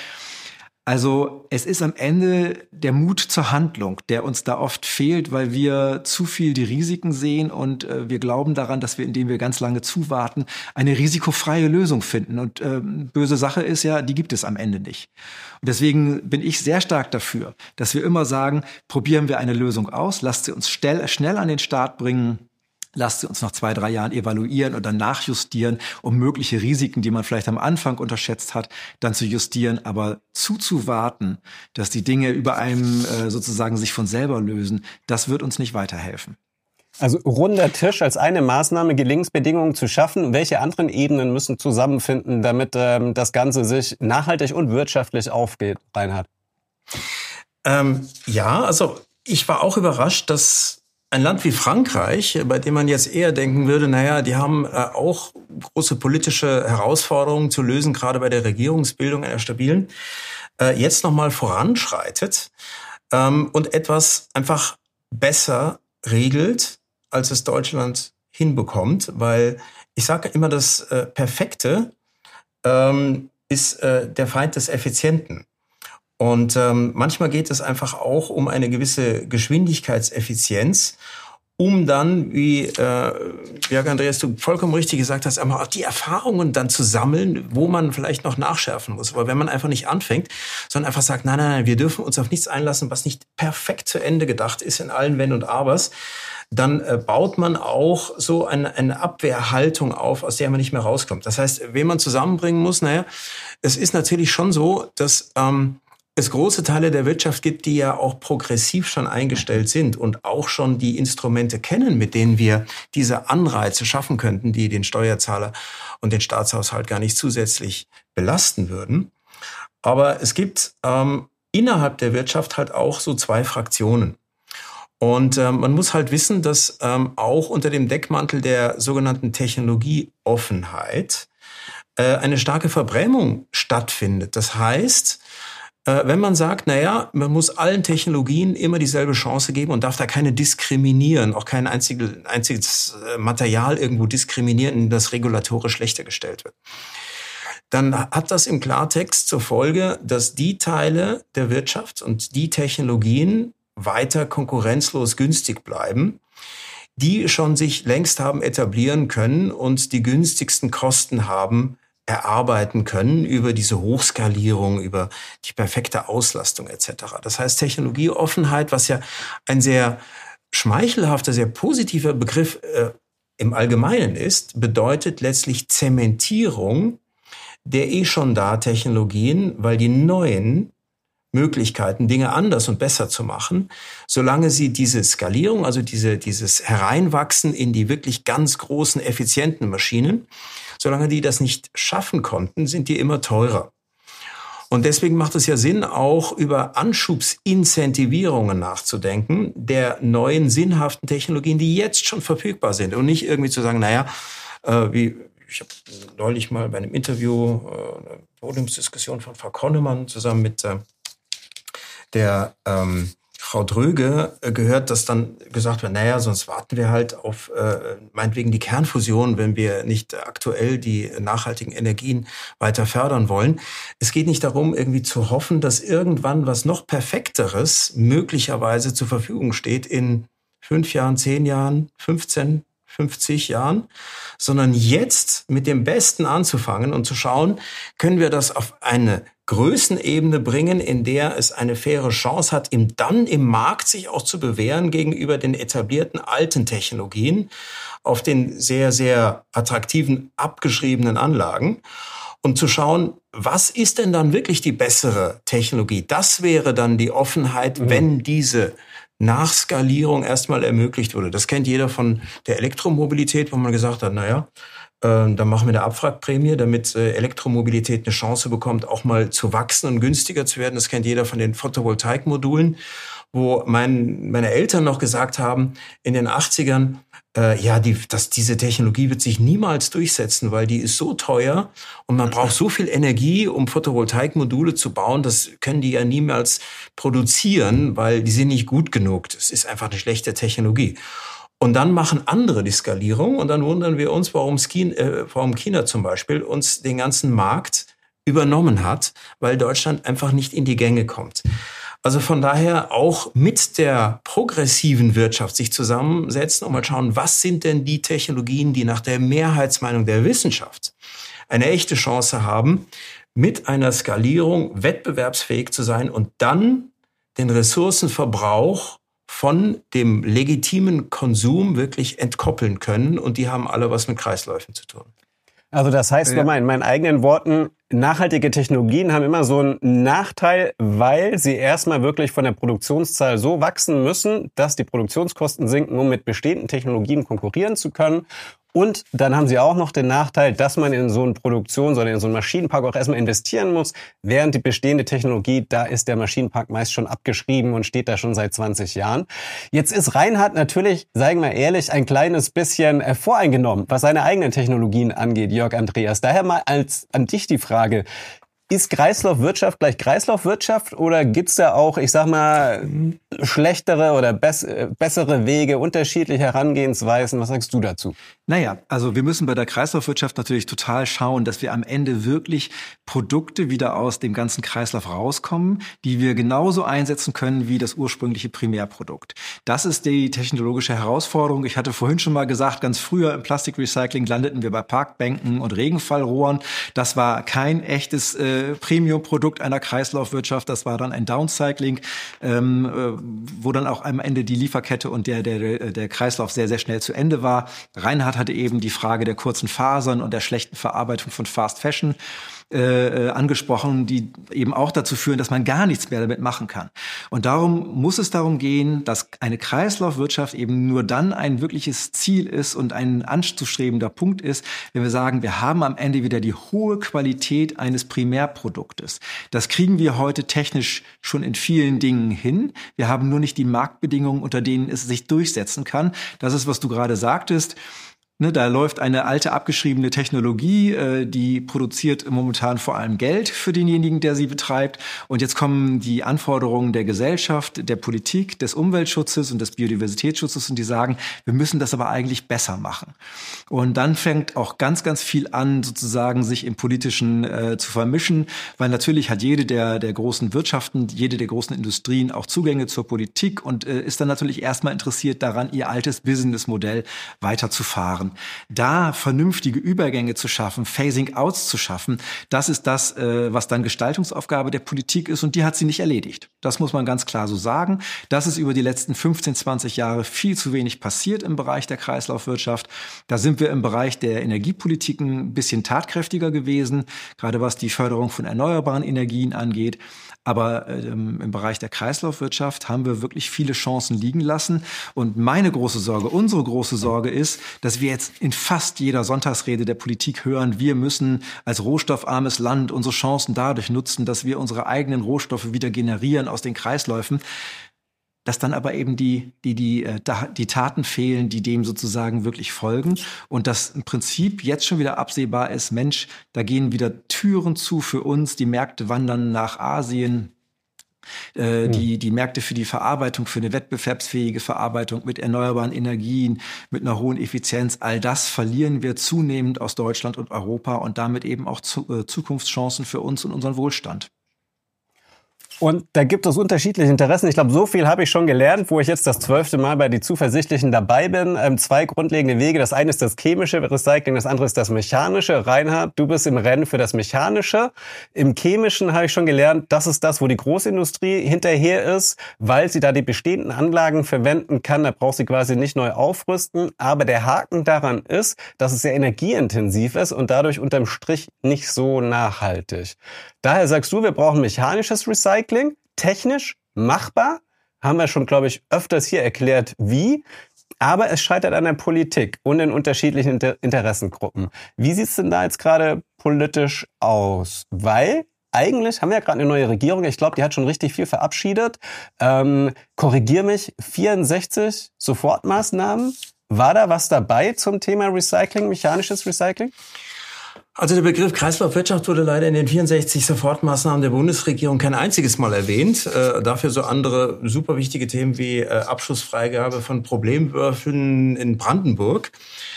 S2: Also es ist am Ende der Mut zur Handlung, der uns da oft fehlt, weil wir zu viel die Risiken sehen und äh, wir glauben daran, dass wir, indem wir ganz lange zuwarten, eine risikofreie Lösung finden. Und äh, böse Sache ist ja, die gibt es am Ende nicht. Und deswegen bin ich sehr stark dafür, dass wir immer sagen, probieren wir eine Lösung aus, lasst sie uns schnell, schnell an den Start bringen. Lasst sie uns nach zwei, drei Jahren evaluieren oder nachjustieren, um mögliche Risiken, die man vielleicht am Anfang unterschätzt hat, dann zu justieren. Aber zuzuwarten, dass die Dinge über einem äh, sozusagen sich von selber lösen, das wird uns nicht weiterhelfen.
S1: Also runder Tisch als eine Maßnahme, Gelingensbedingungen zu schaffen. Welche anderen Ebenen müssen zusammenfinden, damit ähm, das Ganze sich nachhaltig und wirtschaftlich aufgeht, Reinhard?
S3: Ähm, ja, also ich war auch überrascht, dass ein Land wie Frankreich, bei dem man jetzt eher denken würde, naja, die haben äh, auch große politische Herausforderungen zu lösen, gerade bei der Regierungsbildung einer stabilen, äh, jetzt nochmal voranschreitet ähm, und etwas einfach besser regelt, als es Deutschland hinbekommt. Weil ich sage immer, das äh, Perfekte ähm, ist äh, der Feind des Effizienten. Und ähm, manchmal geht es einfach auch um eine gewisse Geschwindigkeitseffizienz, um dann, wie äh, Jörg Andreas, du vollkommen richtig gesagt hast, einmal auch die Erfahrungen dann zu sammeln, wo man vielleicht noch nachschärfen muss. Aber wenn man einfach nicht anfängt, sondern einfach sagt, nein, nein, nein, wir dürfen uns auf nichts einlassen, was nicht perfekt zu Ende gedacht ist in allen Wenn und Abers, dann äh, baut man auch so eine, eine Abwehrhaltung auf, aus der man nicht mehr rauskommt. Das heißt, wen man zusammenbringen muss, naja, es ist natürlich schon so, dass ähm, es große Teile der Wirtschaft gibt, die ja auch progressiv schon eingestellt sind und auch schon die Instrumente kennen, mit denen wir diese Anreize schaffen könnten, die den Steuerzahler und den Staatshaushalt gar nicht zusätzlich belasten würden. Aber es gibt ähm, innerhalb der Wirtschaft halt auch so zwei Fraktionen. Und ähm, man muss halt wissen, dass ähm, auch unter dem Deckmantel der sogenannten Technologieoffenheit äh, eine starke Verbrämung stattfindet. Das heißt, wenn man sagt, naja, man muss allen Technologien immer dieselbe Chance geben und darf da keine diskriminieren, auch kein einziges, einziges Material irgendwo diskriminieren, in das regulatorisch schlechter gestellt wird, dann hat das im Klartext zur Folge, dass die Teile der Wirtschaft und die Technologien weiter konkurrenzlos günstig bleiben, die schon sich längst haben etablieren können und die günstigsten Kosten haben erarbeiten können über diese Hochskalierung, über die perfekte Auslastung et cetera. Das heißt, Technologieoffenheit, was ja ein sehr schmeichelhafter, sehr positiver Begriff äh, im Allgemeinen ist, bedeutet letztlich Zementierung der eh schon da Technologien, weil die neuen Möglichkeiten, Dinge anders und besser zu machen, solange sie diese Skalierung, also diese, dieses Hereinwachsen in die wirklich ganz großen, effizienten Maschinen, solange die das nicht schaffen konnten, sind die immer teurer. Und deswegen macht es ja Sinn, auch über Anschubsincentivierungen nachzudenken, der neuen sinnhaften Technologien, die jetzt schon verfügbar sind. Und nicht irgendwie zu sagen, naja, äh, wie ich habe neulich mal bei einem Interview, äh, eine Podiumsdiskussion von Frau Konnemann zusammen mit äh, der ähm, Frau Dröge gehört, dass dann gesagt wird, naja, sonst warten wir halt auf äh, meinetwegen die Kernfusion, wenn wir nicht aktuell die nachhaltigen Energien weiter fördern wollen. Es geht nicht darum, irgendwie zu hoffen, dass irgendwann was noch Perfekteres möglicherweise zur Verfügung steht in fünf Jahren, zehn Jahren, fünfzehn, fünfzig Jahren, sondern jetzt mit dem Besten anzufangen und zu schauen, können wir das auf eine Größenebene bringen, in der es eine faire Chance hat, im, dann im Markt sich auch zu bewähren gegenüber den etablierten alten Technologien auf den sehr, sehr attraktiven, abgeschriebenen Anlagen und zu schauen, was ist denn dann wirklich die bessere Technologie? Das wäre dann die Offenheit, mhm. wenn diese Nachskalierung erstmal ermöglicht wurde. Das kennt jeder von der Elektromobilität, wo man gesagt hat, naja, äh, dann machen wir eine Abwrackprämie, damit äh, Elektromobilität eine Chance bekommt, auch mal zu wachsen und günstiger zu werden. Das kennt jeder von den Photovoltaikmodulen, wo mein, meine Eltern noch gesagt haben, in den achtzigern, äh, ja, die, dass diese Technologie wird sich niemals durchsetzen, weil die ist so teuer und man braucht so viel Energie, um Photovoltaikmodule zu bauen, das können die ja niemals produzieren, weil die sind nicht gut genug. Das ist einfach eine schlechte Technologie. Und dann machen andere die Skalierung und dann wundern wir uns, warum, Skin, äh, warum China zum Beispiel uns den ganzen Markt übernommen hat, weil Deutschland einfach nicht in die Gänge kommt. Also von daher auch mit der progressiven Wirtschaft sich zusammensetzen und mal schauen, was sind denn die Technologien, die nach der Mehrheitsmeinung der Wissenschaft eine echte Chance haben, mit einer Skalierung wettbewerbsfähig zu sein und dann den Ressourcenverbrauch von dem legitimen Konsum wirklich entkoppeln können. Und die haben alle was mit Kreisläufen zu tun.
S1: Also das heißt, ja. in meinen eigenen Worten, nachhaltige Technologien haben immer so einen Nachteil, weil sie erstmal wirklich von der Produktionszahl so wachsen müssen, dass die Produktionskosten sinken, um mit bestehenden Technologien konkurrieren zu können. Und dann haben sie auch noch den Nachteil, dass man in so eine Produktion, sondern in so einen Maschinenpark auch erstmal investieren muss, während die bestehende Technologie, da ist der Maschinenpark meist schon abgeschrieben und steht da schon seit zwanzig Jahren. Jetzt ist Reinhard natürlich, sagen wir ehrlich, ein kleines bisschen voreingenommen, was seine eigenen Technologien angeht, Jörg Andreas. Daher mal als an dich die Frage: Ist Kreislaufwirtschaft gleich Kreislaufwirtschaft oder gibt's da auch, ich sag mal, schlechtere oder bess- bessere Wege, unterschiedliche Herangehensweisen? Was sagst du dazu?
S2: Naja, also wir müssen bei der Kreislaufwirtschaft natürlich total schauen, dass wir am Ende wirklich Produkte wieder aus dem ganzen Kreislauf rauskommen, die wir genauso einsetzen können wie das ursprüngliche Primärprodukt. Das ist die technologische Herausforderung. Ich hatte vorhin schon mal gesagt, ganz früher im Plastikrecycling landeten wir bei Parkbänken und Regenfallrohren. Das war kein echtes äh, Premium-Produkt einer Kreislaufwirtschaft. Das war dann ein Downcycling, ähm, äh, wo dann auch am Ende die Lieferkette und der, der, der Kreislauf sehr, sehr schnell zu Ende war. Reinhard hatte eben die Frage der kurzen Fasern und der schlechten Verarbeitung von Fast Fashion äh, angesprochen, die eben auch dazu führen, dass man gar nichts mehr damit machen kann. Und darum muss es darum gehen, dass eine Kreislaufwirtschaft eben nur dann ein wirkliches Ziel ist und ein anzustrebender Punkt ist, wenn wir sagen, wir haben am Ende wieder die hohe Qualität eines Primärproduktes. Das kriegen wir heute technisch schon in vielen Dingen hin. Wir haben nur nicht die Marktbedingungen, unter denen es sich durchsetzen kann. Das ist, was du gerade sagtest. Ne, da läuft eine alte, abgeschriebene Technologie, äh, die produziert momentan vor allem Geld für denjenigen, der sie betreibt. Und jetzt kommen die Anforderungen der Gesellschaft, der Politik, des Umweltschutzes und des Biodiversitätsschutzes und die sagen, wir müssen das aber eigentlich besser machen. Und dann fängt auch ganz, ganz viel an, sozusagen sich im Politischen äh, zu vermischen, weil natürlich hat jede der, der großen Wirtschaften, jede der großen Industrien auch Zugänge zur Politik und äh, ist dann natürlich erstmal interessiert daran, ihr altes Businessmodell weiterzufahren. Da vernünftige Übergänge zu schaffen, Phasing-outs zu schaffen, das ist das, äh, was dann Gestaltungsaufgabe der Politik ist und die hat sie nicht erledigt. Das muss man ganz klar so sagen. Das ist über die letzten fünfzehn, zwanzig Jahre viel zu wenig passiert im Bereich der Kreislaufwirtschaft. Da sind wir im Bereich der Energiepolitik ein bisschen tatkräftiger gewesen, gerade was die Förderung von erneuerbaren Energien angeht. Aber ähm, im Bereich der Kreislaufwirtschaft haben wir wirklich viele Chancen liegen lassen. Und meine große Sorge, unsere große Sorge ist, dass wir jetzt in fast jeder Sonntagsrede der Politik hören, wir müssen als rohstoffarmes Land unsere Chancen dadurch nutzen, dass wir unsere eigenen Rohstoffe wieder generieren aus den Kreisläufen. Dass dann aber eben die, die, die, die Taten fehlen, die dem sozusagen wirklich folgen. Und dass im Prinzip jetzt schon wieder absehbar ist, Mensch, da gehen wieder Türen zu für uns, die Märkte wandern nach Asien, Äh, mhm. die, die Märkte für die Verarbeitung, für eine wettbewerbsfähige Verarbeitung mit erneuerbaren Energien, mit einer hohen Effizienz, all das verlieren wir zunehmend aus Deutschland und Europa und damit eben auch zu, äh, Zukunftschancen für uns und unseren Wohlstand.
S1: Und da gibt es unterschiedliche Interessen. Ich glaube, so viel habe ich schon gelernt, wo ich jetzt das zwölfte Mal bei die Zuversichtlichen dabei bin. Ähm, zwei grundlegende Wege. Das eine ist das chemische Recycling, das andere ist das mechanische. Reinhard, du bist im Rennen für das mechanische. Im chemischen habe ich schon gelernt, das ist das, wo die Großindustrie hinterher ist, weil sie da die bestehenden Anlagen verwenden kann. Da braucht sie quasi nicht neu aufrüsten. Aber der Haken daran ist, dass es sehr energieintensiv ist und dadurch unterm Strich nicht so nachhaltig. Daher sagst du, wir brauchen mechanisches Recycling, technisch machbar, haben wir schon, glaube ich, öfters hier erklärt, wie, aber es scheitert an der Politik und in unterschiedlichen Inter- Interessengruppen. Wie sieht's denn da jetzt gerade politisch aus? Weil eigentlich haben wir ja gerade eine neue Regierung, ich glaube, die hat schon richtig viel verabschiedet. Ähm, korrigier mich, vierundsechzig Sofortmaßnahmen. War da was dabei zum Thema Recycling, mechanisches Recycling?
S3: Also der Begriff Kreislaufwirtschaft wurde leider in den vierundsechzig Sofortmaßnahmen der Bundesregierung kein einziges Mal erwähnt. Äh, dafür so andere super wichtige Themen wie äh, Abschussfreigabe von Problemwürfeln in Brandenburg.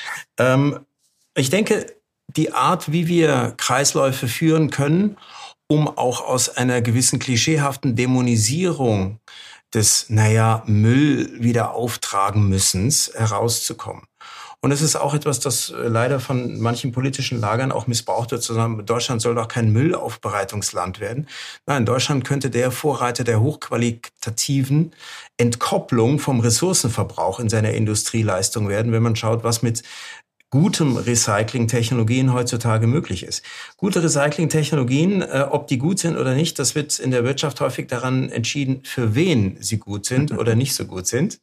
S3: Ähm, ich denke, die Art, wie wir Kreisläufe führen können, um auch aus einer gewissen klischeehaften Dämonisierung des, naja, Müll wieder auftragen müssens herauszukommen. Und es ist auch etwas, das leider von manchen politischen Lagern auch missbraucht wird, zu sagen, Deutschland soll doch kein Müllaufbereitungsland werden. Nein, Deutschland könnte der Vorreiter der hochqualitativen Entkopplung vom Ressourcenverbrauch in seiner Industrieleistung werden, wenn man schaut, was mit gutem Recycling-Technologien heutzutage möglich ist. Gute Recycling-Technologien, äh, ob die gut sind oder nicht, das wird in der Wirtschaft häufig daran entschieden, für wen sie gut sind oder nicht so gut sind.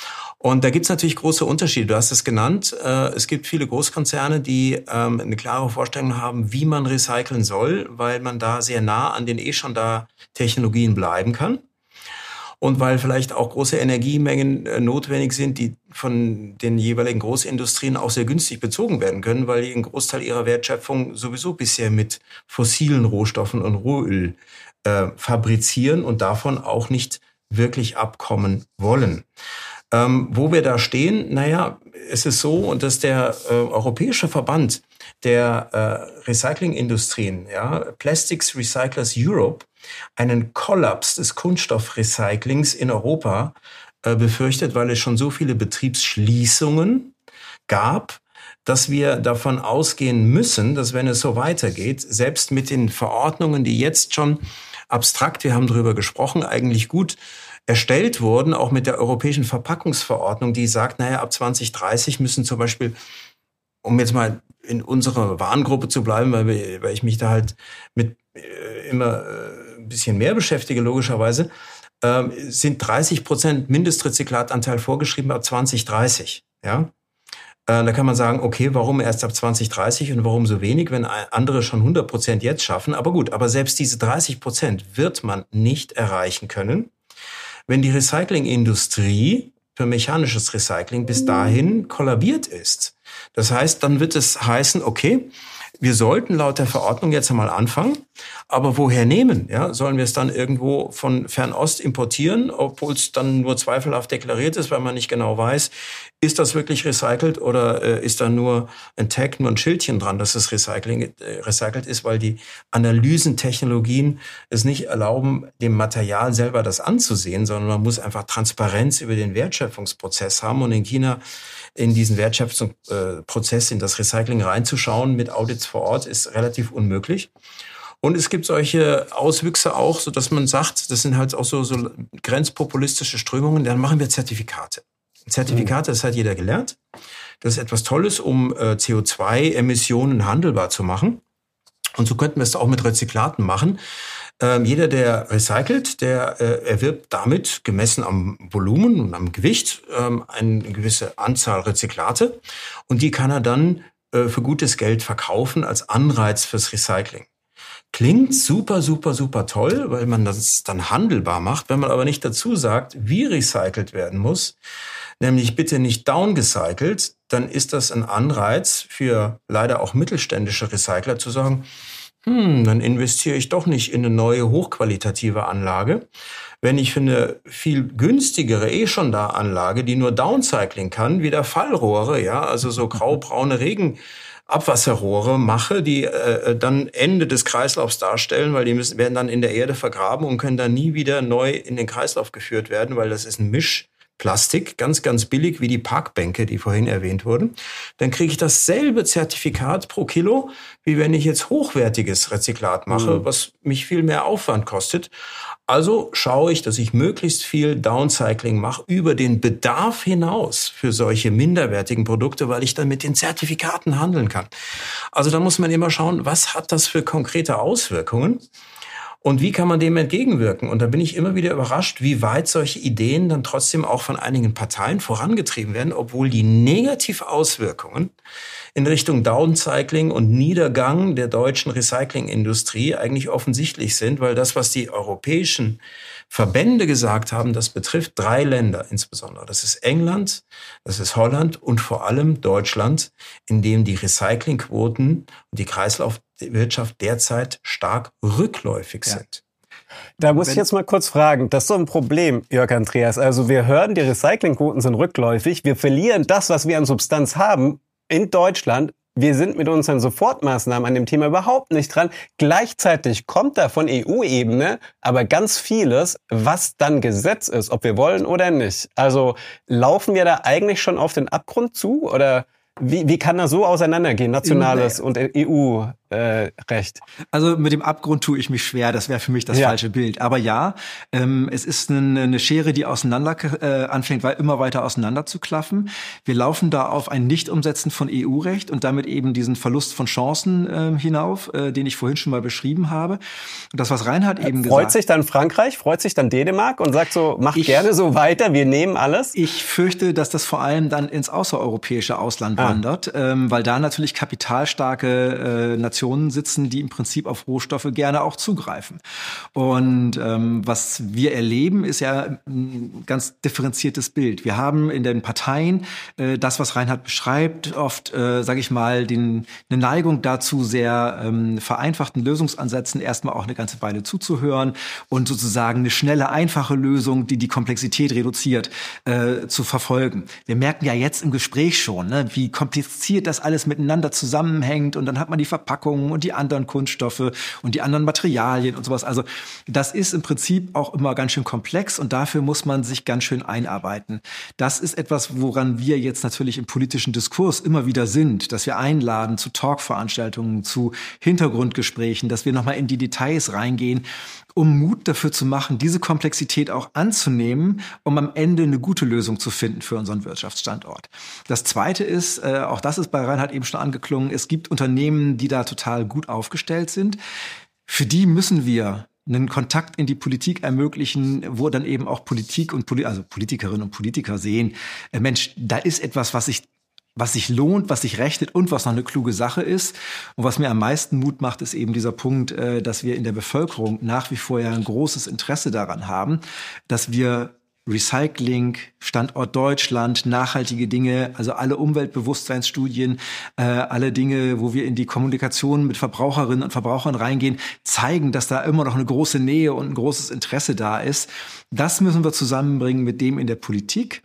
S3: Und da gibt's natürlich große Unterschiede. Du hast es genannt. Es gibt viele Großkonzerne, die eine klare Vorstellung haben, wie man recyceln soll, weil man da sehr nah an den eh schon da Technologien bleiben kann. Und weil vielleicht auch große Energiemengen notwendig sind, die von den jeweiligen Großindustrien auch sehr günstig bezogen werden können, weil die einen Großteil ihrer Wertschöpfung sowieso bisher mit fossilen Rohstoffen und Rohöl äh, fabrizieren und davon auch nicht wirklich abkommen wollen. Ähm, wo wir da stehen, naja, es ist so, und dass der äh, Europäische Verband der äh, Recyclingindustrien, ja, Plastics Recyclers Europe, einen Kollaps des Kunststoffrecyclings in Europa äh, befürchtet, weil es schon so viele Betriebsschließungen gab, dass wir davon ausgehen müssen, dass wenn es so weitergeht, selbst mit den Verordnungen, die jetzt schon abstrakt, wir haben darüber gesprochen, eigentlich gut erstellt wurden, auch mit der Europäischen Verpackungsverordnung, die sagt, naja, ab zwanzig dreißig müssen zum Beispiel, um jetzt mal in unserer Warengruppe zu bleiben, weil, wir, weil ich mich da halt mit äh, immer äh, ein bisschen mehr beschäftige, logischerweise, äh, sind dreißig Prozent Mindestrezyklatanteil vorgeschrieben ab zwanzig dreißig. Ja? Äh, da kann man sagen, okay, warum erst ab zwanzig dreißig und warum so wenig, wenn andere schon hundert Prozent jetzt schaffen? Aber gut, aber selbst diese dreißig Prozent wird man nicht erreichen können, wenn die Recyclingindustrie für mechanisches Recycling bis dahin kollabiert ist. Das heißt, dann wird es heißen, okay, wir sollten laut der Verordnung jetzt einmal anfangen, aber woher nehmen? Ja, sollen wir es dann irgendwo von Fernost importieren, obwohl es dann nur zweifelhaft deklariert ist, weil man nicht genau weiß, ist das wirklich recycelt oder äh, ist da nur ein Tag, nur ein Schildchen dran, dass es Recycling, äh, recycelt ist, weil die Analysentechnologien es nicht erlauben, dem Material selber das anzusehen, sondern man muss einfach Transparenz über den Wertschöpfungsprozess haben und in China in diesen Wertschöpfungsprozess, in das Recycling reinzuschauen mit Audits vor Ort, ist relativ unmöglich. Und es gibt solche Auswüchse auch, so dass man sagt, das sind halt auch so, so grenzpopulistische Strömungen, dann machen wir Zertifikate. Zertifikate, das hat jeder gelernt. Das ist etwas Tolles, um äh, C O zwei Emissionen handelbar zu machen. Und so könnten wir es auch mit Rezyklaten machen. Ähm, jeder, der recycelt, der äh, erwirbt damit, gemessen am Volumen und am Gewicht, ähm, eine gewisse Anzahl Rezyklate. Und die kann er dann äh, für gutes Geld verkaufen als Anreiz fürs Recycling. Klingt super, super, super toll, weil man das dann handelbar macht. Wenn man aber nicht dazu sagt, wie recycelt werden muss, nämlich bitte nicht downgecycelt, dann ist das ein Anreiz für leider auch mittelständische Recycler zu sagen, hm, dann investiere ich doch nicht in eine neue hochqualitative Anlage. Wenn ich für eine viel günstigere, eh schon da Anlage, die nur Downcycling kann, wie der Fallrohre, ja, also so graubraune Regenabwasserrohre mache, die äh, dann Ende des Kreislaufs darstellen, weil die müssen, werden dann in der Erde vergraben und können dann nie wieder neu in den Kreislauf geführt werden, weil das ist ein Mischplastik, ganz, ganz billig wie die Parkbänke, die vorhin erwähnt wurden. Dann kriege ich dasselbe Zertifikat pro Kilo, wie wenn ich jetzt hochwertiges Rezyklat mache, mhm. was mich viel mehr Aufwand kostet. Also schaue ich, dass ich möglichst viel Downcycling mache über den Bedarf hinaus für solche minderwertigen Produkte, weil ich dann mit den Zertifikaten handeln kann. Also da muss man immer schauen, was hat das für konkrete Auswirkungen und wie kann man dem entgegenwirken? Und da bin ich immer wieder überrascht, wie weit solche Ideen dann trotzdem auch von einigen Parteien vorangetrieben werden, obwohl die Negativauswirkungen in Richtung Downcycling und Niedergang der deutschen Recyclingindustrie eigentlich offensichtlich sind, weil das, was die europäischen Verbände gesagt haben, das betrifft drei Länder insbesondere. Das ist England, das ist Holland und vor allem Deutschland, in dem die Recyclingquoten und die Kreislaufwirtschaft derzeit stark rückläufig ja. sind.
S1: Da muss ich jetzt mal kurz fragen, das ist so ein Problem, Jörg Andreas. Also wir hören, die Recyclingquoten sind rückläufig, wir verlieren das, was wir an Substanz haben, in Deutschland. Wir sind mit unseren Sofortmaßnahmen an dem Thema überhaupt nicht dran. Gleichzeitig kommt da von E U-Ebene aber ganz vieles, was dann Gesetz ist, ob wir wollen oder nicht. Also laufen wir da eigentlich schon auf den Abgrund zu? Oder wie, wie kann das so auseinandergehen, nationales und E U-Recht? Äh,
S2: also mit dem Abgrund tue ich mich schwer, das wäre für mich das ja. falsche Bild. Aber ja, ähm, es ist eine, eine Schere, die auseinander äh, anfängt, weil immer weiter auseinander zu klaffen. Wir laufen da auf ein Nicht-Umsetzen von E U-Recht und damit eben diesen Verlust von Chancen äh, hinauf, äh, den ich vorhin schon mal beschrieben habe. Und das, was Reinhard eben
S1: freut
S2: gesagt hat.
S1: Freut sich dann Frankreich, freut sich dann Dänemark und sagt so, macht ich, gerne so weiter, wir nehmen alles?
S2: Ich fürchte, dass das vor allem dann ins außereuropäische Ausland ah. wandert, ähm, weil da natürlich kapitalstarke äh, Nationen sitzen, die im Prinzip auf Rohstoffe gerne auch zugreifen. Und ähm, was wir erleben, ist ja ein ganz differenziertes Bild. Wir haben in den Parteien äh, das, was Reinhard beschreibt, oft, äh, sage ich mal, den, eine Neigung dazu, sehr ähm, vereinfachten Lösungsansätzen erstmal auch eine ganze Weile zuzuhören und sozusagen eine schnelle, einfache Lösung, die die Komplexität reduziert, äh, zu verfolgen. Wir merken ja jetzt im Gespräch schon, ne, wie kompliziert das alles miteinander zusammenhängt und dann hat man die Verpackung und die anderen Kunststoffe und die anderen Materialien und sowas. Also das ist im Prinzip auch immer ganz schön komplex und dafür muss man sich ganz schön einarbeiten. Das ist etwas, woran wir jetzt natürlich im politischen Diskurs immer wieder sind, dass wir einladen zu Talkveranstaltungen, zu Hintergrundgesprächen, dass wir nochmal in die Details reingehen, um Mut dafür zu machen, diese Komplexität auch anzunehmen, um am Ende eine gute Lösung zu finden für unseren Wirtschaftsstandort. Das Zweite ist, äh, auch das ist bei Reinhard eben schon angeklungen, es gibt Unternehmen, die da total gut aufgestellt sind. Für die müssen wir einen Kontakt in die Politik ermöglichen, wo dann eben auch Politik und Poli- also Politikerinnen und Politiker sehen, äh, Mensch, da ist etwas, was sich was sich lohnt, was sich rechnet und was noch eine kluge Sache ist. Und was mir am meisten Mut macht, ist eben dieser Punkt, dass wir in der Bevölkerung nach wie vor ja ein großes Interesse daran haben, dass wir Recycling, Standort Deutschland, nachhaltige Dinge, also alle Umweltbewusstseinsstudien, äh, alle Dinge, wo wir in die Kommunikation mit Verbraucherinnen und Verbrauchern reingehen, zeigen, dass da immer noch eine große Nähe und ein großes Interesse da ist. Das müssen wir zusammenbringen mit dem in der Politik.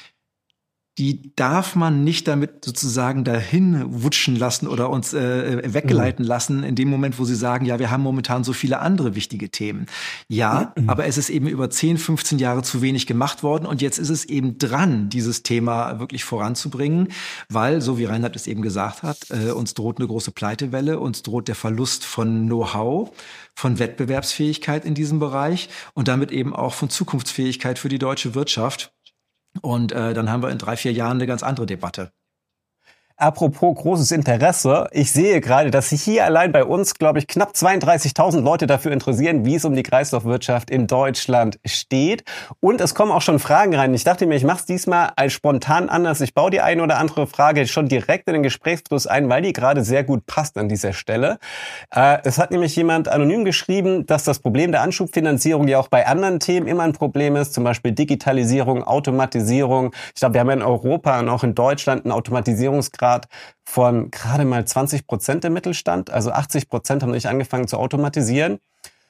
S2: Die darf man nicht damit sozusagen dahin wutschen lassen oder uns äh, weggeleiten mhm. lassen in dem Moment, wo sie sagen, ja, wir haben momentan so viele andere wichtige Themen. Ja, mhm. aber es ist eben über zehn, fünfzehn Jahre zu wenig gemacht worden und jetzt ist es eben dran, dieses Thema wirklich voranzubringen, weil, so wie Reinhard es eben gesagt hat, äh, uns droht eine große Pleitewelle, uns droht der Verlust von Know-how, von Wettbewerbsfähigkeit in diesem Bereich und damit eben auch von Zukunftsfähigkeit für die deutsche Wirtschaft. Und äh, dann haben wir in drei, vier Jahren eine ganz andere Debatte.
S1: Apropos großes Interesse, ich sehe gerade, dass sich hier allein bei uns, glaube ich, knapp zweiunddreißigtausend Leute dafür interessieren, wie es um die Kreislaufwirtschaft in Deutschland steht. Und es kommen auch schon Fragen rein. Ich dachte mir, ich mache es diesmal als spontan anders. Ich baue die eine oder andere Frage schon direkt in den Gesprächsfluss ein, weil die gerade sehr gut passt an dieser Stelle. Äh, es hat nämlich jemand anonym geschrieben, dass das Problem der Anschubfinanzierung ja auch bei anderen Themen immer ein Problem ist, zum Beispiel Digitalisierung, Automatisierung. Ich glaube, wir haben ja in Europa und auch in Deutschland einen Automatisierungsgrad Grad von gerade mal zwanzig Prozent im Mittelstand. Also achtzig Prozent haben nicht angefangen zu automatisieren.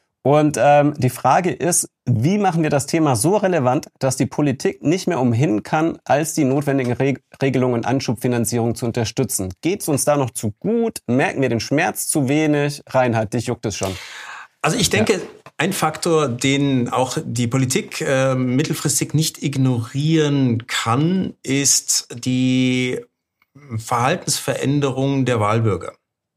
S1: Und ähm, die Frage ist, wie machen wir das Thema so relevant, dass die Politik nicht mehr umhin kann, als die notwendigen Reg- Regelungen und Anschubfinanzierung zu unterstützen? Geht es uns da noch zu gut? Merken wir den Schmerz zu wenig? Reinhard, dich juckt es schon.
S3: Also ich denke, ja. Ein Faktor, den auch die Politik äh, mittelfristig nicht ignorieren kann, ist die Verhaltensveränderung der Wahlbürger.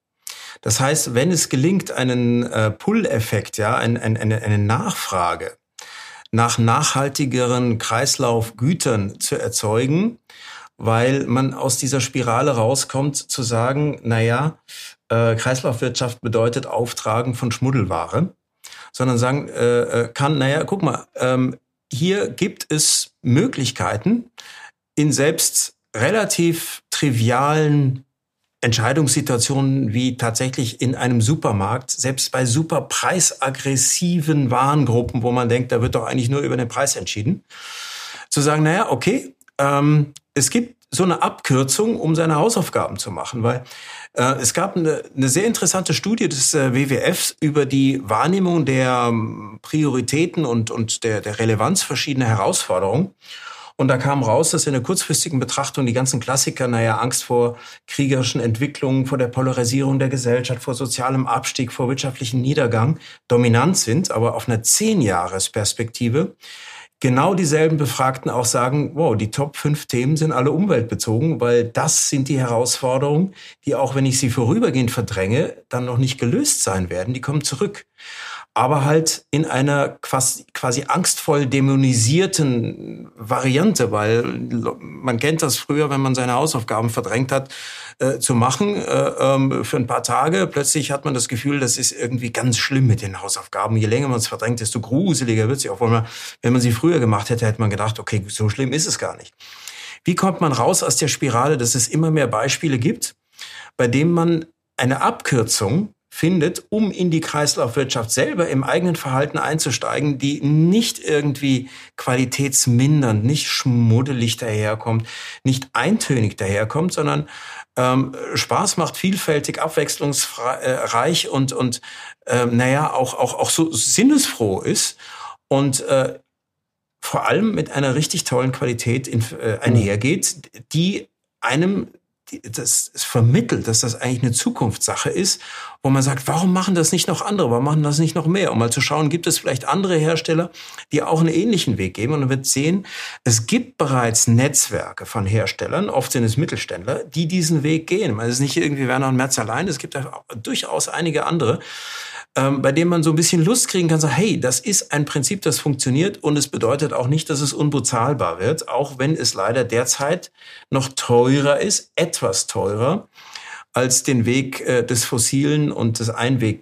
S3: Das heißt, wenn es gelingt, einen äh, Pull-Effekt, ja, ein, ein, eine, eine Nachfrage nach nachhaltigeren Kreislaufgütern zu erzeugen, weil man aus dieser Spirale rauskommt, zu sagen, naja, äh, Kreislaufwirtschaft bedeutet Auftragen von Schmuddelware, sondern sagen äh, kann, naja, guck mal, ähm, hier gibt es Möglichkeiten, in selbst relativ trivialen Entscheidungssituationen wie tatsächlich in einem Supermarkt, selbst bei super preisaggressiven Warengruppen, wo man denkt, da wird doch eigentlich nur über den Preis entschieden, zu sagen, naja, okay, ähm, es gibt so eine Abkürzung, um seine Hausaufgaben zu machen, weil äh, es gab eine, eine sehr interessante Studie des äh, W W Fs über die Wahrnehmung der ähm, Prioritäten und, und der, der Relevanz verschiedener Herausforderungen. Und da kam raus, dass in der kurzfristigen Betrachtung die ganzen Klassiker, naja, Angst vor kriegerischen Entwicklungen, vor der Polarisierung der Gesellschaft, vor sozialem Abstieg, vor wirtschaftlichem Niedergang dominant sind, aber auf einer Zehn-Jahres-Perspektive genau dieselben Befragten auch sagen, wow, die Top fünf Themen sind alle umweltbezogen, weil das sind die Herausforderungen, die auch wenn ich sie vorübergehend verdränge, dann noch nicht gelöst sein werden, die kommen zurück. Aber halt in einer quasi, quasi angstvoll dämonisierten Variante, weil man kennt das früher, wenn man seine Hausaufgaben verdrängt hat, äh, zu machen äh, ähm, für ein paar Tage. Plötzlich hat man das Gefühl, das ist irgendwie ganz schlimm mit den Hausaufgaben. Je länger man es verdrängt, desto gruseliger wird sie. Auch wenn man, wenn man sie früher gemacht hätte, hätte man gedacht, okay, so schlimm ist es gar nicht. Wie kommt man raus aus der Spirale, dass es immer mehr Beispiele gibt, bei denen man eine Abkürzung findet, um in die Kreislaufwirtschaft selber im eigenen Verhalten einzusteigen, die nicht irgendwie qualitätsmindernd, nicht schmuddelig daherkommt, nicht eintönig daherkommt, sondern ähm, Spaß macht, vielfältig, abwechslungsreich und und äh, naja auch auch auch so sinnesfroh ist und äh, vor allem mit einer richtig tollen Qualität in, äh, einhergeht, die einem das vermittelt, dass das eigentlich eine Zukunftssache ist, wo man sagt, warum machen das nicht noch andere, warum machen das nicht noch mehr? Um mal zu schauen, gibt es vielleicht andere Hersteller, die auch einen ähnlichen Weg gehen? Und man wird sehen, es gibt bereits Netzwerke von Herstellern, oft sind es Mittelständler, die diesen Weg gehen. Es ist nicht irgendwie Werner und Merz allein, es gibt durchaus einige andere, Ähm, bei dem man so ein bisschen Lust kriegen kann, sagen, hey, das ist ein Prinzip, das funktioniert und es bedeutet auch nicht, dass es unbezahlbar wird, auch wenn es leider derzeit noch teurer ist, etwas teurer, als den Weg äh, des fossilen und des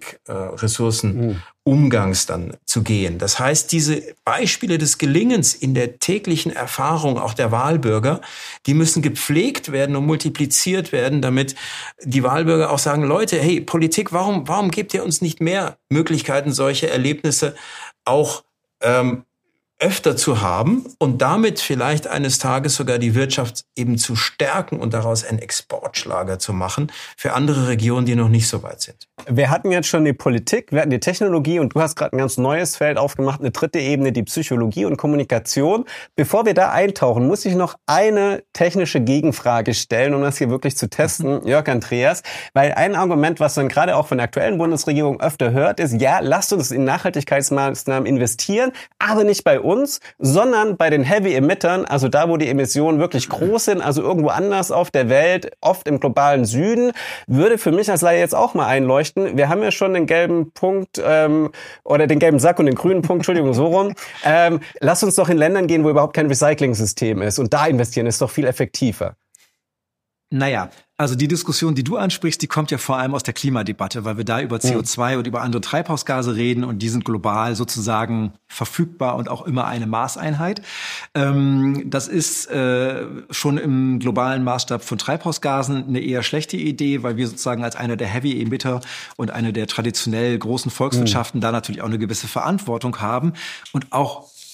S3: Einwegressourcenumgangs äh, dann zu gehen. Das heißt, diese Beispiele des Gelingens in der täglichen Erfahrung auch der Wahlbürger, die müssen gepflegt werden und multipliziert werden, damit die Wahlbürger auch sagen, Leute, hey, Politik, warum, warum gebt ihr uns nicht mehr Möglichkeiten, solche Erlebnisse auch ähm, öfter zu haben und damit vielleicht eines Tages sogar die Wirtschaft eben zu stärken und daraus einen Exportschlager zu machen für andere Regionen, die noch nicht so weit sind.
S1: Wir hatten jetzt schon die Politik, wir hatten die Technologie und du hast gerade ein ganz neues Feld aufgemacht, eine dritte Ebene, die Psychologie und Kommunikation. Bevor wir da eintauchen, muss ich noch eine technische Gegenfrage stellen, um das hier wirklich zu testen, Jörg Andreas, weil ein Argument, was man gerade auch von der aktuellen Bundesregierung öfter hört, ist, ja, lasst uns in Nachhaltigkeitsmaßnahmen investieren, aber nicht bei uns, sondern bei den Heavy Emittern, also da, wo die Emissionen wirklich groß sind, also irgendwo anders auf der Welt, oft im globalen Süden, würde für mich als Laie jetzt auch mal einleuchten. Wir haben ja schon den gelben Punkt ähm, oder den gelben Sack und den grünen Punkt, Entschuldigung, so rum. Ähm, lasst uns doch in Ländern gehen, wo überhaupt kein Recycling-System ist und da investieren ist doch viel effektiver.
S2: Naja, also die Diskussion, die du ansprichst, die kommt ja vor allem aus der Klimadebatte, weil wir da über C O zwei mhm. und über andere Treibhausgase reden und die sind global sozusagen verfügbar und auch immer eine Maßeinheit. Ähm, das ist äh, schon im globalen Maßstab von Treibhausgasen eine eher schlechte Idee, weil wir sozusagen als einer der Heavy Emitter und eine der traditionell großen Volkswirtschaften mhm. da natürlich auch eine gewisse Verantwortung haben und auch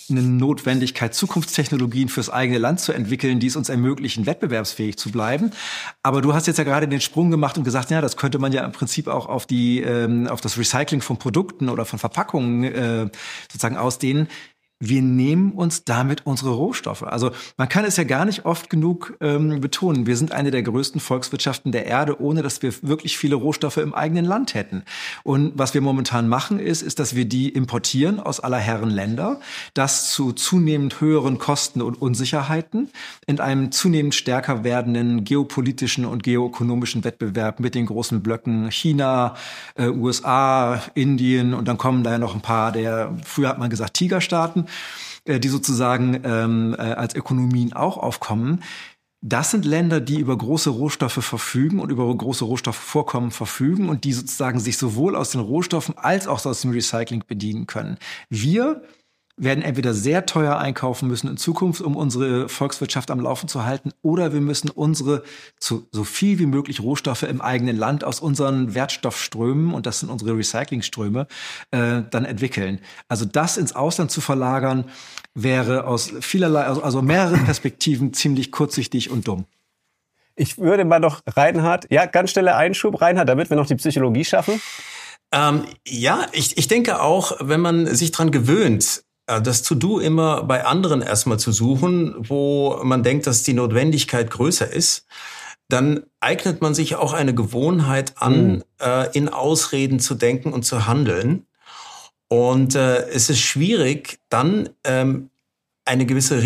S2: eine Notwendigkeit, Zukunftstechnologien fürs eigene Land zu entwickeln, die es uns ermöglichen, wettbewerbsfähig zu bleiben. Aber du hast jetzt ja gerade den Sprung gemacht und gesagt, ja, das könnte man ja im Prinzip auch auf die, ähm, auf das Recycling von Produkten oder von Verpackungen äh, sozusagen ausdehnen. Wir nehmen uns damit unsere Rohstoffe. Also man kann es ja gar nicht oft genug ähm, betonen. Wir sind eine der größten Volkswirtschaften der Erde, ohne dass wir wirklich viele Rohstoffe im eigenen Land hätten. Und was wir momentan machen ist, ist, dass wir die importieren aus aller Herren Länder. Das zu zunehmend höheren Kosten und Unsicherheiten in einem zunehmend stärker werdenden geopolitischen und geoökonomischen Wettbewerb mit den großen Blöcken China, äh, U S A, Indien und dann kommen da ja noch ein paar der, früher hat man gesagt, Tigerstaaten, die sozusagen ähm, als Ökonomien auch aufkommen. Das sind Länder, die über große Rohstoffe verfügen und über große Rohstoffvorkommen verfügen und die sozusagen sich sowohl aus den Rohstoffen als auch aus dem Recycling bedienen können. Wir werden entweder sehr teuer einkaufen müssen in Zukunft, um unsere Volkswirtschaft am Laufen zu halten, oder wir müssen unsere zu, so viel wie möglich Rohstoffe im eigenen Land aus unseren Wertstoffströmen, und das sind unsere Recyclingströme, äh, dann entwickeln. Also das ins Ausland zu verlagern, wäre aus vielerlei, also, also mehreren Perspektiven ziemlich kurzsichtig und dumm.
S1: Ich würde mal doch Reinhard, ja, ganz schneller Einschub, Reinhard, damit wir noch die Psychologie schaffen.
S3: Ähm, ja, ich, ich denke auch, wenn man sich dran gewöhnt, das To-Do immer bei anderen erstmal zu suchen, wo man denkt, dass die Notwendigkeit größer ist, dann eignet man sich auch eine Gewohnheit an, mhm. äh, in Ausreden zu denken und zu handeln. Und äh, es ist schwierig, dann ähm, eine gewisse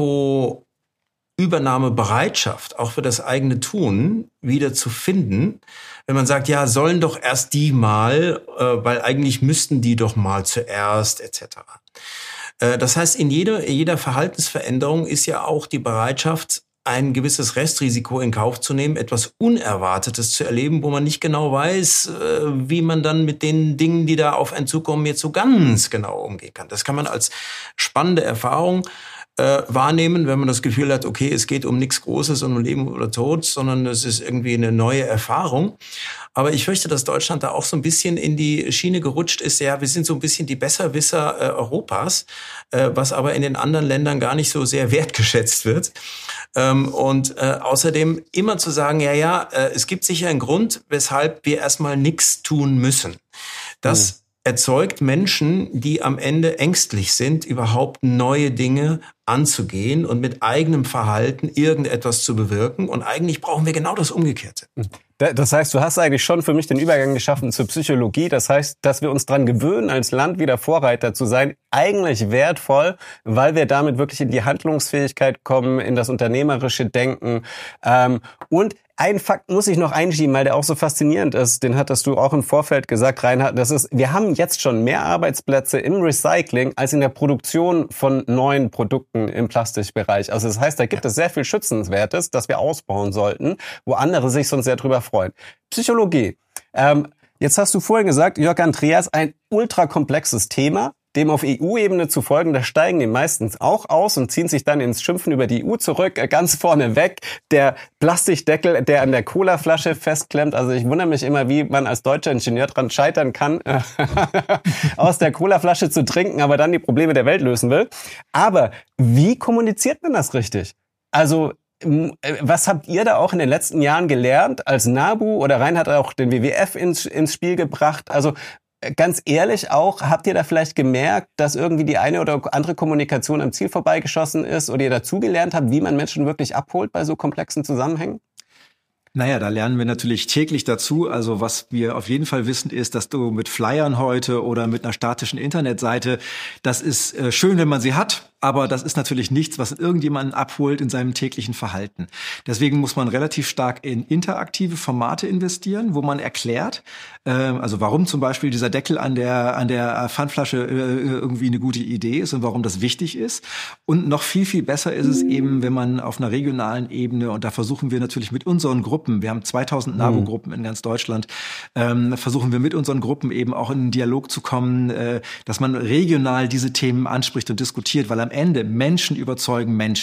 S3: Risikoübernahmebereitschaft auch für das eigene Tun wieder zu finden, wenn man sagt, ja, sollen doch erst die mal, äh, weil eigentlich müssten die doch mal zuerst, et cetera. Das heißt, in jeder, jeder Verhaltensveränderung ist ja auch die Bereitschaft, ein gewisses Restrisiko in Kauf zu nehmen, etwas Unerwartetes zu erleben, wo man nicht genau weiß, wie man dann mit den Dingen, die da auf einen zukommen, jetzt so ganz genau umgehen kann. Das kann man als spannende Erfahrung äh, wahrnehmen, wenn man das Gefühl hat, okay, es geht um nichts Großes, um Leben oder Tod, sondern es ist irgendwie eine neue Erfahrung. Aber ich fürchte, dass Deutschland da auch so ein bisschen in die Schiene gerutscht ist. Ja, wir sind so ein bisschen die Besserwisser äh, Europas, äh, was aber in den anderen Ländern gar nicht so sehr wertgeschätzt wird. Ähm, und äh, außerdem immer zu sagen, ja, ja, äh, es gibt sicher einen Grund, weshalb wir erstmal nichts tun müssen. Das mhm. erzeugt Menschen, die am Ende ängstlich sind, überhaupt neue Dinge anzugehen und mit eigenem Verhalten irgendetwas zu bewirken. Und eigentlich brauchen wir genau das Umgekehrte.
S1: Das heißt, du hast eigentlich schon für mich den Übergang geschaffen zur Psychologie. Das heißt, dass wir uns dran gewöhnen, als Land wieder Vorreiter zu sein, eigentlich wertvoll, weil wir damit wirklich in die Handlungsfähigkeit kommen, in das unternehmerische Denken. Und ein Fakt muss ich noch einschieben, weil der auch so faszinierend ist. Den hattest du auch im Vorfeld gesagt, Reinhard. Das ist, wir haben jetzt schon mehr Arbeitsplätze im Recycling als in der Produktion von neuen Produkten im Plastikbereich. Also das heißt, da gibt es sehr viel Schützenswertes, das wir ausbauen sollten, wo andere sich sonst sehr drüber freuen. Psychologie. Ähm, jetzt hast du vorhin gesagt, Jörg Andreas, ein ultrakomplexes Thema. Dem auf E U-Ebene zu folgen, da steigen die meistens auch aus und ziehen sich dann ins Schimpfen über die E U zurück. Ganz vorne weg der Plastikdeckel, der an der Colaflasche festklemmt. Also ich wundere mich immer, wie man als deutscher Ingenieur dran scheitern kann, aus der Colaflasche zu trinken, aber dann die Probleme der Welt lösen will. Aber wie kommuniziert man das richtig? Also was habt ihr da auch in den letzten Jahren gelernt als NABU, oder Reinhard hat auch den W W F ins, ins Spiel gebracht? Also ganz ehrlich auch, habt ihr da vielleicht gemerkt, dass irgendwie die eine oder andere Kommunikation am Ziel vorbeigeschossen ist oder ihr dazugelernt habt, wie man Menschen wirklich abholt bei so komplexen Zusammenhängen?
S2: Naja, da lernen wir natürlich täglich dazu. Also was wir auf jeden Fall wissen, ist, dass du mit Flyern heute oder mit einer statischen Internetseite, das ist äh, schön, wenn man sie hat, aber das ist natürlich nichts, was irgendjemanden abholt in seinem täglichen Verhalten. Deswegen muss man relativ stark in interaktive Formate investieren, wo man erklärt, äh, also warum zum Beispiel dieser Deckel an der an der Pfandflasche äh, irgendwie eine gute Idee ist und warum das wichtig ist. Und noch viel, viel besser ist es eben, wenn man auf einer regionalen Ebene, und da versuchen wir natürlich mit unseren Gruppen, wir haben zweitausend NABU-Gruppen in ganz Deutschland, ähm, versuchen wir mit unseren Gruppen eben auch in einen Dialog zu kommen, äh, dass man regional diese Themen anspricht und diskutiert, weil am Ende Menschen überzeugen Menschen.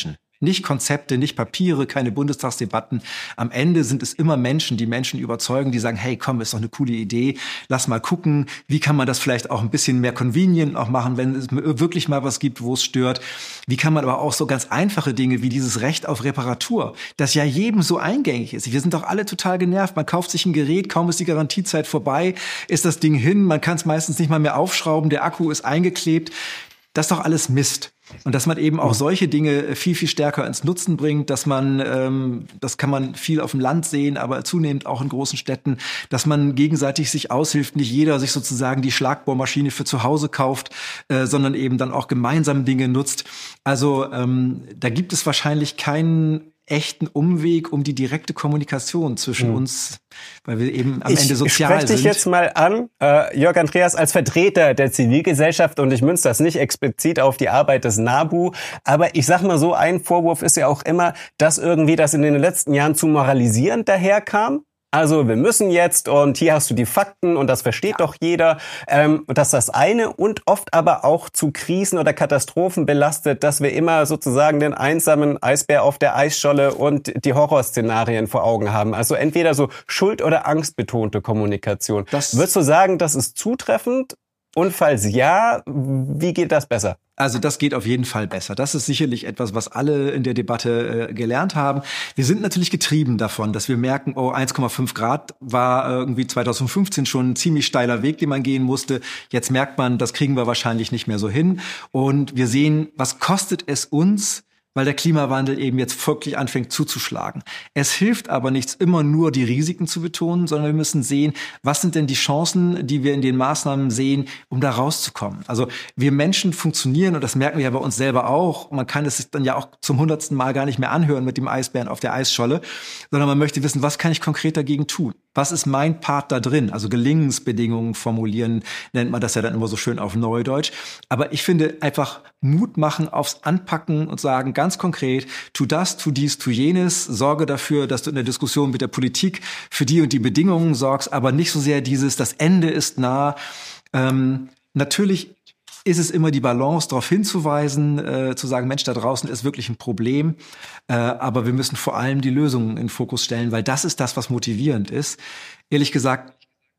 S2: Nicht Konzepte, nicht Papiere, keine Bundestagsdebatten. Am Ende sind es immer Menschen, die Menschen überzeugen, die sagen, hey, komm, ist doch eine coole Idee. Lass mal gucken, wie kann man das vielleicht auch ein bisschen mehr convenient auch machen, wenn es wirklich mal was gibt, wo es stört. Wie kann man aber auch so ganz einfache Dinge wie dieses Recht auf Reparatur, das ja jedem so eingängig ist. Wir sind doch alle total genervt. Man kauft sich ein Gerät, kaum ist die Garantiezeit vorbei, ist das Ding hin, man kann es meistens nicht mal mehr aufschrauben, der Akku ist eingeklebt. Das ist doch alles Mist. Und dass man eben auch solche Dinge viel, viel stärker ins Nutzen bringt, dass man, ähm, das kann man viel auf dem Land sehen, aber zunehmend auch in großen Städten, dass man gegenseitig sich aushilft, nicht jeder sich sozusagen die Schlagbohrmaschine für zu Hause kauft, äh, sondern eben dann auch gemeinsam Dinge nutzt. Also ähm, da gibt es wahrscheinlich keinen echten Umweg um die direkte Kommunikation zwischen hm. uns, weil wir eben am
S1: ich
S2: Ende sozial
S1: sind. Ich spreche dich jetzt mal an, äh, Jörg Andreas, als Vertreter der Zivilgesellschaft, und ich münze das nicht explizit auf die Arbeit des NABU, aber ich sag mal so, ein Vorwurf ist ja auch immer, dass irgendwie das in den letzten Jahren zu moralisierend daherkam. Also wir müssen jetzt, und hier hast du die Fakten und das versteht ja. doch jeder. Ähm, das ist das eine, und oft aber auch zu Krisen oder Katastrophen belastet, dass wir immer sozusagen den einsamen Eisbär auf der Eisscholle und die Horrorszenarien vor Augen haben. Also entweder so schuld- oder angstbetonte Kommunikation. Das Würdest du sagen, das ist zutreffend? Und falls ja, wie geht das besser?
S2: Also das geht auf jeden Fall besser. Das ist sicherlich etwas, was alle in der Debatte äh, gelernt haben. Wir sind natürlich getrieben davon, dass wir merken, oh, eins Komma fünf Grad war irgendwie zwanzig fünfzehn schon ein ziemlich steiler Weg, den man gehen musste. Jetzt merkt man, das kriegen wir wahrscheinlich nicht mehr so hin. Und wir sehen, was kostet es uns, weil der Klimawandel eben jetzt wirklich anfängt zuzuschlagen. Es hilft aber nichts, immer nur die Risiken zu betonen, sondern wir müssen sehen, was sind denn die Chancen, die wir in den Maßnahmen sehen, um da rauszukommen. Also wir Menschen funktionieren, und das merken wir ja bei uns selber auch, man kann es sich dann ja auch zum hundertsten Mal gar nicht mehr anhören mit dem Eisbären auf der Eisscholle, sondern man möchte wissen, was kann ich konkret dagegen tun? Was ist mein Part da drin? Also Gelingensbedingungen formulieren, nennt man das ja dann immer so schön auf Neudeutsch. Aber ich finde einfach Mut machen aufs Anpacken und sagen ganz konkret, tu das, tu dies, tu jenes, sorge dafür, dass du in der Diskussion mit der Politik für die und die Bedingungen sorgst, aber nicht so sehr dieses, das Ende ist nah. Ähm, natürlich ist es immer die Balance, darauf hinzuweisen, äh, zu sagen, Mensch, da draußen ist wirklich ein Problem. Äh, aber wir müssen vor allem die Lösungen in den Fokus stellen, weil das ist das, was motivierend ist. Ehrlich gesagt,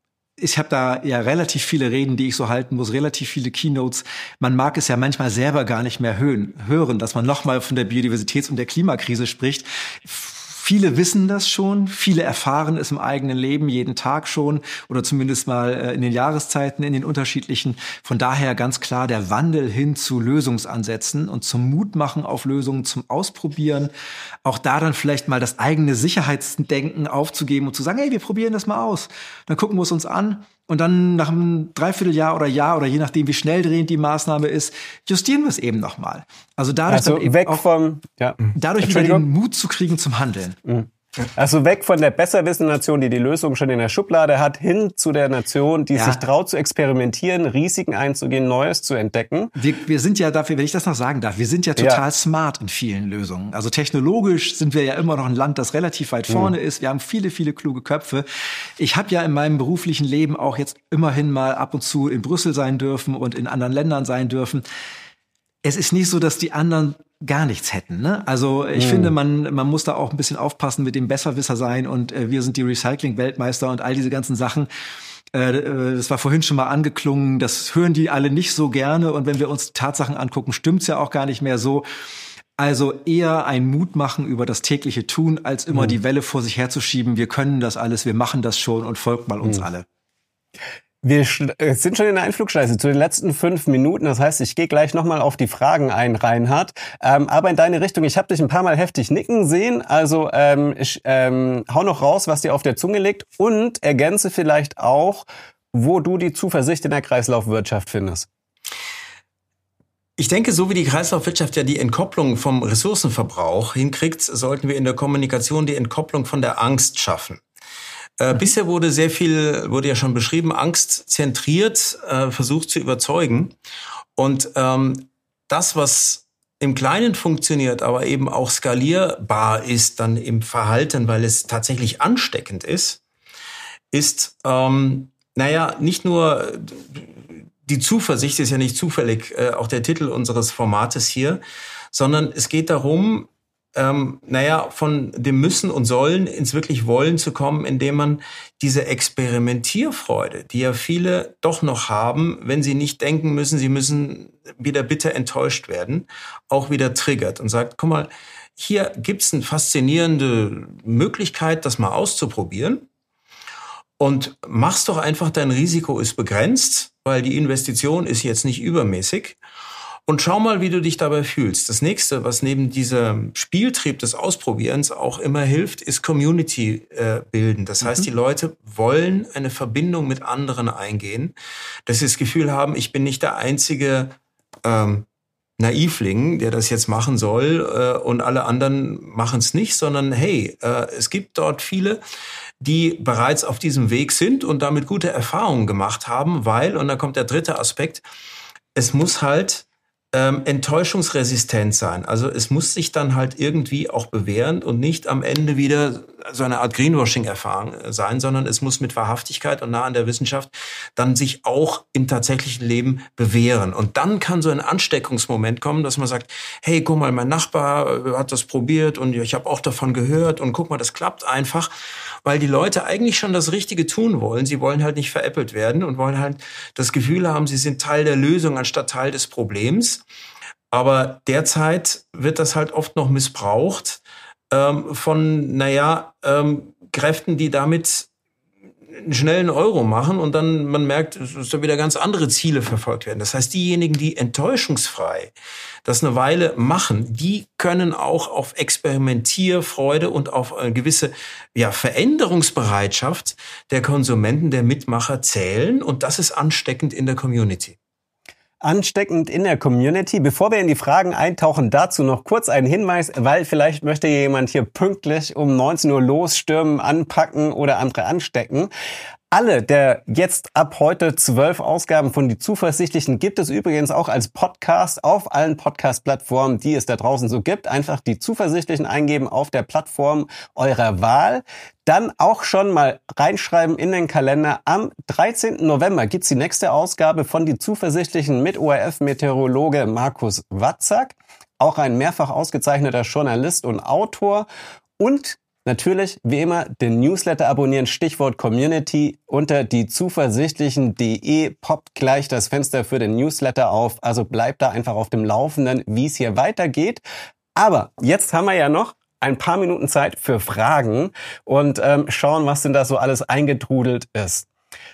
S2: ich habe da ja relativ viele Reden, die ich so halten muss, relativ viele Keynotes. Man mag es ja manchmal selber gar nicht mehr hören, hören, dass man nochmal von der Biodiversitäts- und der Klimakrise spricht. Viele wissen das schon, viele erfahren es im eigenen Leben jeden Tag schon oder zumindest mal in den Jahreszeiten, in den unterschiedlichen. Von daher ganz klar der Wandel hin zu Lösungsansätzen und zum Mutmachen auf Lösungen, zum Ausprobieren. Auch da dann vielleicht mal das eigene Sicherheitsdenken aufzugeben und zu sagen, hey, wir probieren das mal aus. Dann gucken wir es uns an. Und dann nach einem Dreivierteljahr oder Jahr oder je nachdem, wie schnell drehend die Maßnahme ist, justieren wir es eben nochmal. Also dadurch
S1: also
S2: dann eben
S1: weg
S2: auch,
S1: vom, ja.
S2: dadurch wieder den Mut zu kriegen zum Handeln.
S1: Mhm. Also weg von der Besserwissen-Nation, die die Lösung schon in der Schublade hat, hin zu der Nation, die ja. sich traut zu experimentieren, Risiken einzugehen, Neues zu entdecken.
S2: Wir, wir sind ja dafür, wenn ich das noch sagen darf, wir sind ja total ja. smart in vielen Lösungen. Also technologisch sind wir ja immer noch ein Land, das relativ weit vorne mhm. ist. Wir haben viele, viele kluge Köpfe. Ich habe ja in meinem beruflichen Leben auch jetzt immerhin mal ab und zu in Brüssel sein dürfen und in anderen Ländern sein dürfen. Es ist nicht so, dass die anderen gar nichts hätten, ne? Also ich hm. finde, man man muss da auch ein bisschen aufpassen mit dem Besserwisser sein und äh, wir sind die Recycling-Weltmeister und all diese ganzen Sachen. Äh, das war vorhin schon mal angeklungen, das hören die alle nicht so gerne und wenn wir uns Tatsachen angucken, stimmt's ja auch gar nicht mehr so. Also eher ein Mut machen über das tägliche Tun, als immer hm. die Welle vor sich herzuschieben, wir können das alles, wir machen das schon und folgt mal uns hm. alle.
S1: Wir sind schon in der Einflugschneise zu den letzten fünf Minuten. Das heißt, ich gehe gleich nochmal auf die Fragen ein, Reinhard. Ähm, aber in deine Richtung, ich habe dich ein paar Mal heftig nicken sehen. Also ähm, ich, ähm, hau noch raus, was dir auf der Zunge liegt. Und ergänze vielleicht auch, wo du die Zuversicht in der Kreislaufwirtschaft findest.
S3: Ich denke, so wie die Kreislaufwirtschaft ja die Entkopplung vom Ressourcenverbrauch hinkriegt, sollten wir in der Kommunikation die Entkopplung von der Angst schaffen. Äh, bisher wurde sehr viel, wurde ja schon beschrieben, angstzentriert äh, versucht zu überzeugen. Und ähm, das, was im Kleinen funktioniert, aber eben auch skalierbar ist dann im Verhalten, weil es tatsächlich ansteckend ist, ist, ähm, naja, nicht nur die Zuversicht, ist ja nicht zufällig äh, auch der Titel unseres Formates hier, sondern es geht darum, ähm, naja, von dem Müssen und Sollen ins wirklich Wollen zu kommen, indem man diese Experimentierfreude, die ja viele doch noch haben, wenn sie nicht denken müssen, sie müssen wieder bitter enttäuscht werden, auch wieder triggert und sagt, guck mal, hier gibt's eine faszinierende Möglichkeit, das mal auszuprobieren. Und mach's doch einfach, dein Risiko ist begrenzt, weil die Investition ist jetzt nicht übermäßig. Und schau mal, wie du dich dabei fühlst. Das nächste, was neben diesem Spieltrieb des Ausprobierens auch immer hilft, ist Community äh, bilden. Das heißt, mhm. die Leute wollen eine Verbindung mit anderen eingehen, dass sie das Gefühl haben, ich bin nicht der einzige ähm, Naivling, der das jetzt machen soll äh, und alle anderen machen es nicht, sondern hey, äh, es gibt dort viele, die bereits auf diesem Weg sind und damit gute Erfahrungen gemacht haben, weil, und da kommt der dritte Aspekt, es muss halt ähm, enttäuschungsresistent sein. Also es muss sich dann halt irgendwie auch bewähren und nicht am Ende wieder so eine Art Greenwashing-Erfahrung sein, sondern es muss mit Wahrhaftigkeit und nah an der Wissenschaft dann sich auch im tatsächlichen Leben bewähren. Und dann kann so ein Ansteckungsmoment kommen, dass man sagt, hey, guck mal, mein Nachbar hat das probiert und ich habe auch davon gehört und guck mal, das klappt einfach, weil die Leute eigentlich schon das Richtige tun wollen. Sie wollen halt nicht veräppelt werden und wollen halt das Gefühl haben, sie sind Teil der Lösung anstatt Teil des Problems. Aber derzeit wird das halt oft noch missbraucht ähm, von, naja, ähm, Kräften, die damit einen schnellen Euro machen und dann man merkt, dass da wieder ganz andere Ziele verfolgt werden. Das heißt, diejenigen, die enttäuschungsfrei das eine Weile machen, die können auch auf Experimentierfreude und auf eine gewisse ja, Veränderungsbereitschaft der Konsumenten, der Mitmacher zählen. Und das ist ansteckend in der Community.
S1: Ansteckend in der Community. Bevor wir in die Fragen eintauchen, dazu noch kurz ein Hinweis, weil vielleicht möchte jemand hier pünktlich um neunzehn Uhr losstürmen, anpacken oder andere anstecken. Alle der jetzt ab heute zwölf Ausgaben von Die Zuversichtlichen gibt es übrigens auch als Podcast auf allen Podcast-Plattformen, die es da draußen so gibt. Einfach Die Zuversichtlichen eingeben auf der Plattform eurer Wahl. Dann auch schon mal reinschreiben in den Kalender. Am dreizehnten November gibt's die nächste Ausgabe von Die Zuversichtlichen mit O R F-Meteorologe Markus Watzak. Auch ein mehrfach ausgezeichneter Journalist und Autor. Und natürlich, wie immer, den Newsletter abonnieren, Stichwort Community. Unter diezuversichtlichen punkt de poppt gleich das Fenster für den Newsletter auf. Also bleibt da einfach auf dem Laufenden, wie es hier weitergeht. Aber jetzt haben wir ja noch ein paar Minuten Zeit für Fragen und ähm, schauen, was denn da so alles eingetrudelt ist.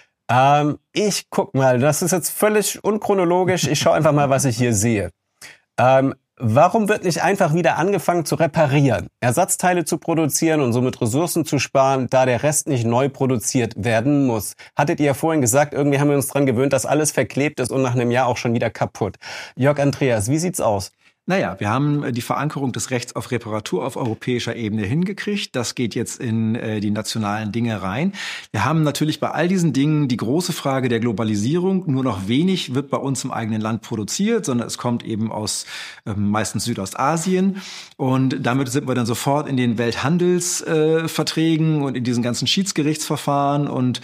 S1: Ähm, ich guck mal, das ist jetzt völlig unchronologisch. Ich schaue einfach mal, was ich hier sehe. Ähm, Warum wird nicht einfach wieder angefangen zu reparieren, Ersatzteile zu produzieren und somit Ressourcen zu sparen, da der Rest nicht neu produziert werden muss? Hattet ihr ja vorhin gesagt, irgendwie haben wir uns dran gewöhnt, dass alles verklebt ist und nach einem Jahr auch schon wieder kaputt. Jörg Andreas, wie sieht's aus?
S2: Naja, wir haben die Verankerung des Rechts auf Reparatur auf europäischer Ebene hingekriegt. Das geht jetzt in äh, die nationalen Dinge rein. Wir haben natürlich bei all diesen Dingen die große Frage der Globalisierung. Nur noch wenig wird bei uns im eigenen Land produziert, sondern es kommt eben aus äh, meistens Südostasien. Und damit sind wir dann sofort in den Welthandelsverträgen äh, und in diesen ganzen Schiedsgerichtsverfahren und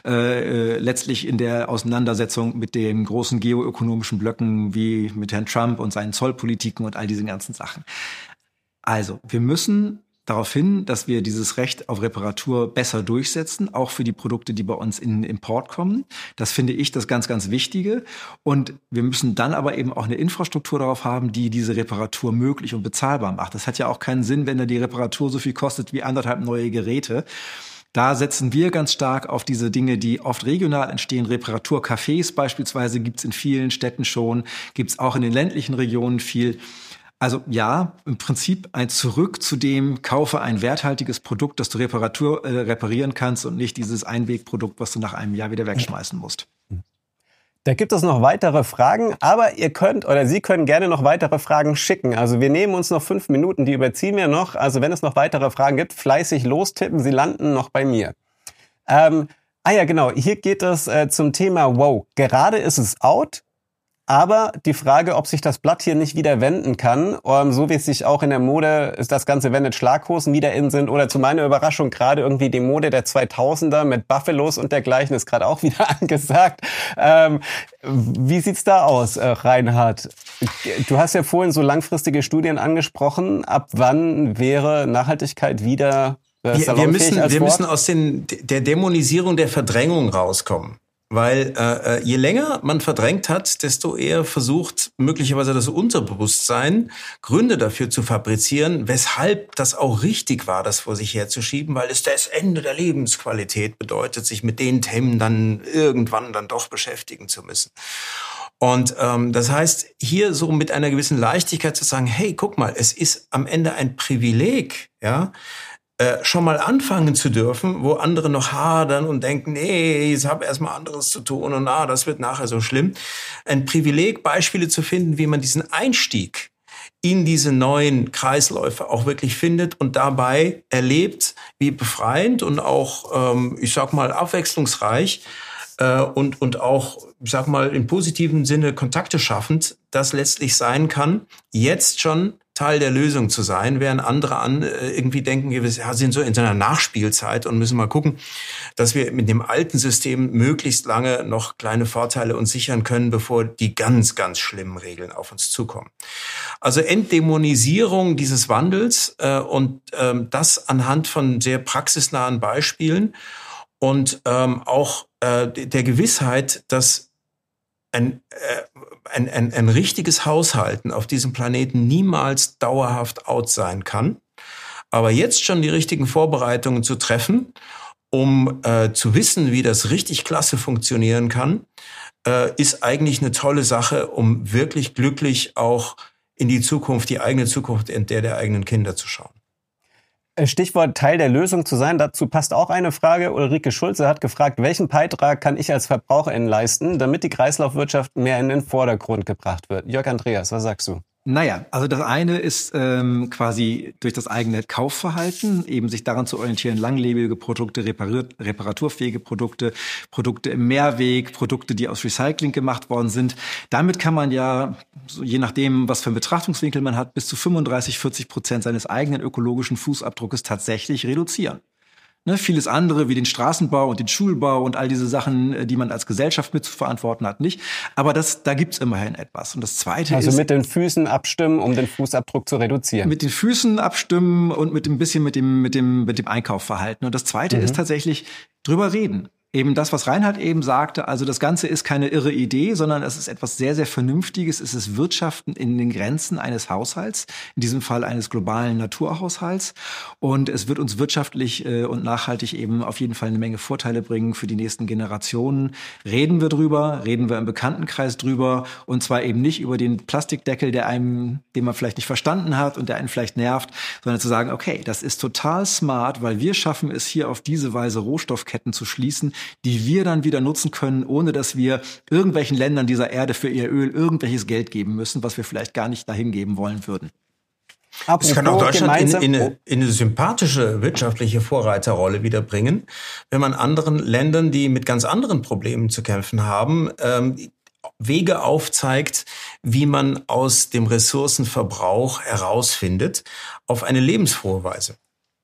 S2: äh, äh, letztlich in der Auseinandersetzung mit den großen geoökonomischen Blöcken wie mit Herrn Trump und seinen Zollpolitiken und all diese ganzen Sachen. Also, wir müssen darauf hin, dass wir dieses Recht auf Reparatur besser durchsetzen, auch für die Produkte, die bei uns in den Import kommen. Das finde ich das ganz, ganz Wichtige. Und wir müssen dann aber eben auch eine Infrastruktur darauf haben, die diese Reparatur möglich und bezahlbar macht. Das hat ja auch keinen Sinn, wenn da die Reparatur so viel kostet wie anderthalb neue Geräte. Da setzen wir ganz stark auf diese Dinge, die oft regional entstehen. Reparaturcafés beispielsweise gibt's in vielen Städten schon, gibt's auch in den ländlichen Regionen viel. Also ja, im Prinzip ein Zurück zu dem, kaufe ein werthaltiges Produkt, das du Reparatur, äh, reparieren kannst und nicht dieses Einwegprodukt, was du nach einem Jahr wieder wegschmeißen musst.
S1: Da gibt es noch weitere Fragen, aber ihr könnt oder Sie können gerne noch weitere Fragen schicken. Also wir nehmen uns noch fünf Minuten, die überziehen wir noch. Also wenn es noch weitere Fragen gibt, fleißig lostippen, sie landen noch bei mir. Ähm, ah ja, genau, hier geht es äh, zum Thema Wow. Gerade ist es out, aber die Frage, ob sich das Blatt hier nicht wieder wenden kann, ähm, so wie es sich auch in der Mode ist, das Ganze wendet, Schlaghosen wieder in sind oder zu meiner Überraschung gerade irgendwie die Mode der zweitausender mit Buffalos und dergleichen ist gerade auch wieder angesagt. Ähm, wie sieht's da aus, äh, Reinhard? Du hast ja vorhin so langfristige Studien angesprochen. Ab wann wäre Nachhaltigkeit wieder äh,
S3: wir, wir müssen,
S1: als
S3: wir
S1: Wort?
S3: müssen aus den, der Dämonisierung der Verdrängung rauskommen. Weil äh, je länger man verdrängt hat, desto eher versucht möglicherweise das Unterbewusstsein Gründe dafür zu fabrizieren, weshalb das auch richtig war, das vor sich herzuschieben, weil es das Ende der Lebensqualität bedeutet, sich mit den Themen dann irgendwann dann doch beschäftigen zu müssen. Und ähm, das heißt, hier so mit einer gewissen Leichtigkeit zu sagen, hey, guck mal, es ist am Ende ein Privileg, ja, Äh, schon mal anfangen zu dürfen, wo andere noch hadern und denken, nee, ich habe erstmal anderes zu tun und ah, das wird nachher so schlimm. Ein Privileg, Beispiele zu finden, wie man diesen Einstieg in diese neuen Kreisläufe auch wirklich findet und dabei erlebt, wie befreiend und auch, ähm, ich sag mal, abwechslungsreich äh, und, und auch, ich sag mal, im positiven Sinne Kontakte schaffend, das letztlich sein kann, jetzt schon Teil der Lösung zu sein, während andere an irgendwie denken, wir sind so in so einer Nachspielzeit und müssen mal gucken, dass wir mit dem alten System möglichst lange noch kleine Vorteile uns sichern können, bevor die ganz, ganz schlimmen Regeln auf uns zukommen. Also Entdämonisierung dieses Wandels äh, und ähm, das anhand von sehr praxisnahen Beispielen und ähm, auch äh, der Gewissheit, dass ein, äh, ein, ein, ein richtiges Haushalten auf diesem Planeten niemals dauerhaft out sein kann. Aber jetzt schon die richtigen Vorbereitungen zu treffen, um äh, zu wissen, wie das richtig klasse funktionieren kann, äh, ist eigentlich eine tolle Sache, um wirklich glücklich auch in die Zukunft, die eigene Zukunft, in der der eigenen Kinder zu schauen.
S1: Stichwort Teil der Lösung zu sein, dazu passt auch eine Frage. Ulrike Schulze hat gefragt, welchen Beitrag kann ich als Verbraucherin leisten, damit die Kreislaufwirtschaft mehr in den Vordergrund gebracht wird? Jörg Andreas, was sagst du?
S2: Naja, also das eine ist ähm, quasi durch das eigene Kaufverhalten, eben sich daran zu orientieren, langlebige Produkte, repariert, reparaturfähige Produkte, Produkte im Mehrweg, Produkte, die aus Recycling gemacht worden sind. Damit kann man ja, so je nachdem, was für einen Betrachtungswinkel man hat, bis zu fünfunddreißig, vierzig Prozent seines eigenen ökologischen Fußabdruckes tatsächlich reduzieren. Ne, vieles andere wie den Straßenbau und den Schulbau und all diese Sachen, die man als Gesellschaft mit zu verantworten hat, nicht. Aber das, da gibt's immerhin etwas. Und das Zweite
S1: also
S2: ist...
S1: Also mit den Füßen abstimmen, um den Fußabdruck zu reduzieren.
S2: Mit den Füßen abstimmen und mit ein bisschen mit dem, mit dem, mit dem Einkaufverhalten. Und das Zweite mhm. ist tatsächlich drüber reden. Eben das, was Reinhard eben sagte, also das Ganze ist keine irre Idee, sondern es ist etwas sehr, sehr Vernünftiges. Es ist Wirtschaften in den Grenzen eines Haushalts, in diesem Fall eines globalen Naturhaushalts. Und es wird uns wirtschaftlich äh, und nachhaltig eben auf jeden Fall eine Menge Vorteile bringen für die nächsten Generationen. Reden wir drüber, reden wir im Bekanntenkreis drüber, und zwar eben nicht über den Plastikdeckel, der einem, den man vielleicht nicht verstanden hat und der einen vielleicht nervt, sondern zu sagen, okay, das ist total smart, weil wir schaffen es hier auf diese Weise Rohstoffketten zu schließen, die wir dann wieder nutzen können, ohne dass wir irgendwelchen Ländern dieser Erde für ihr Öl irgendwelches Geld geben müssen, was wir vielleicht gar nicht dahin geben wollen würden.
S3: Es kann auch Deutschland in, in, eine, in eine sympathische wirtschaftliche Vorreiterrolle wiederbringen, wenn man anderen Ländern, die mit ganz anderen Problemen zu kämpfen haben, ähm, Wege aufzeigt, wie man aus dem Ressourcenverbrauch herausfindet, auf eine lebensfrohe Weise.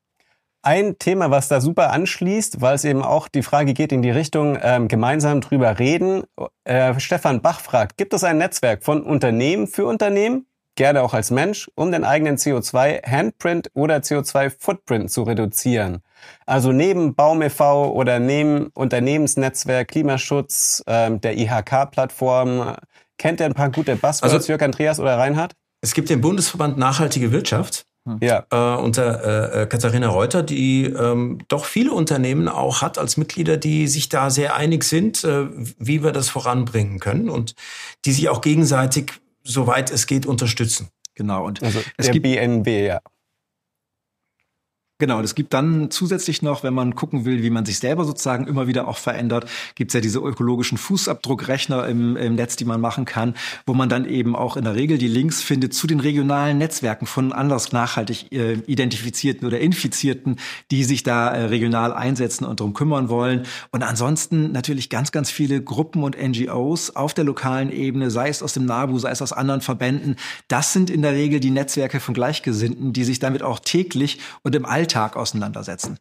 S1: Ein Thema, was da super anschließt, weil es eben auch die Frage geht in die Richtung ähm, gemeinsam drüber reden. Äh, Stefan Bach fragt, gibt es ein Netzwerk von Unternehmen für Unternehmen, gerne auch als Mensch, um den eigenen C O zwei Handprint oder C O zwei Footprint zu reduzieren? Also neben Baum e V oder neben Unternehmensnetzwerk Klimaschutz, ähm, der I H K-Plattform, kennt ihr ein paar gute Buzzwords, also, Jörg Andreas oder Reinhard?
S3: Es gibt den Bundesverband Nachhaltige Wirtschaft.
S1: Ja.
S3: Äh, unter äh, Katharina Reuter, die ähm, doch viele Unternehmen auch hat als Mitglieder, die sich da sehr einig sind, äh, wie wir das voranbringen können und die sich auch gegenseitig, soweit es geht, unterstützen.
S2: Genau. Und
S1: also
S2: es
S1: der
S2: gibt
S1: B N B, ja.
S2: Genau, und es gibt dann zusätzlich noch, wenn man gucken will, wie man sich selber sozusagen immer wieder auch verändert, gibt's ja diese ökologischen Fußabdruckrechner im, im Netz, die man machen kann, wo man dann eben auch in der Regel die Links findet zu den regionalen Netzwerken von anders nachhaltig äh, identifizierten oder Infizierten, die sich da äh, regional einsetzen und darum kümmern wollen. Und ansonsten natürlich ganz, ganz viele Gruppen und N G Os auf der lokalen Ebene, sei es aus dem NABU, sei es aus anderen Verbänden. Das sind in der Regel die Netzwerke von Gleichgesinnten, die sich damit auch täglich und im Alltag Tag auseinandersetzen.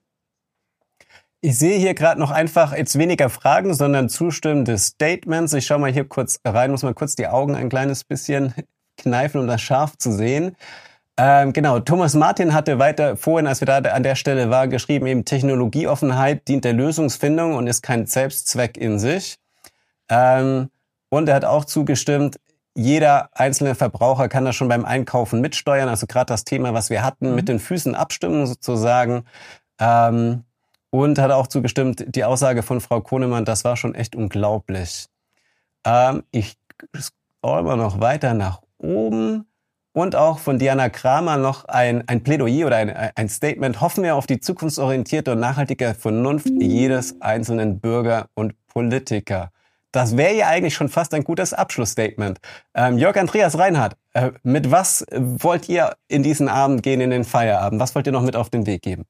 S1: Ich sehe hier gerade noch einfach jetzt weniger Fragen, sondern zustimmende Statements. Ich schaue mal hier kurz rein, muss mal kurz die Augen ein kleines bisschen kneifen, um das scharf zu sehen. Ähm, genau, Thomas Martin hatte weiter vorhin, als wir da an der Stelle waren, geschrieben, eben Technologieoffenheit dient der Lösungsfindung und ist kein Selbstzweck in sich. Ähm, und er hat auch zugestimmt, jeder einzelne Verbraucher kann das schon beim Einkaufen mitsteuern. Also gerade das Thema, was wir hatten, mhm. mit den Füßen abstimmen sozusagen. Ähm, und hat auch zugestimmt, die Aussage von Frau Konemann, das war schon echt unglaublich. Ähm, ich scroll mal noch weiter nach oben. Und auch von Diana Kramer noch ein, ein Plädoyer oder ein, ein Statement. Hoffen wir auf die zukunftsorientierte und nachhaltige Vernunft jedes einzelnen Bürger und Politiker. Das wäre ja eigentlich schon fast ein gutes Abschlussstatement. Ähm, Jörg Andreas Reinhardt, äh, mit was wollt ihr in diesen Abend gehen, in den Feierabend? Was wollt ihr noch mit auf den Weg geben?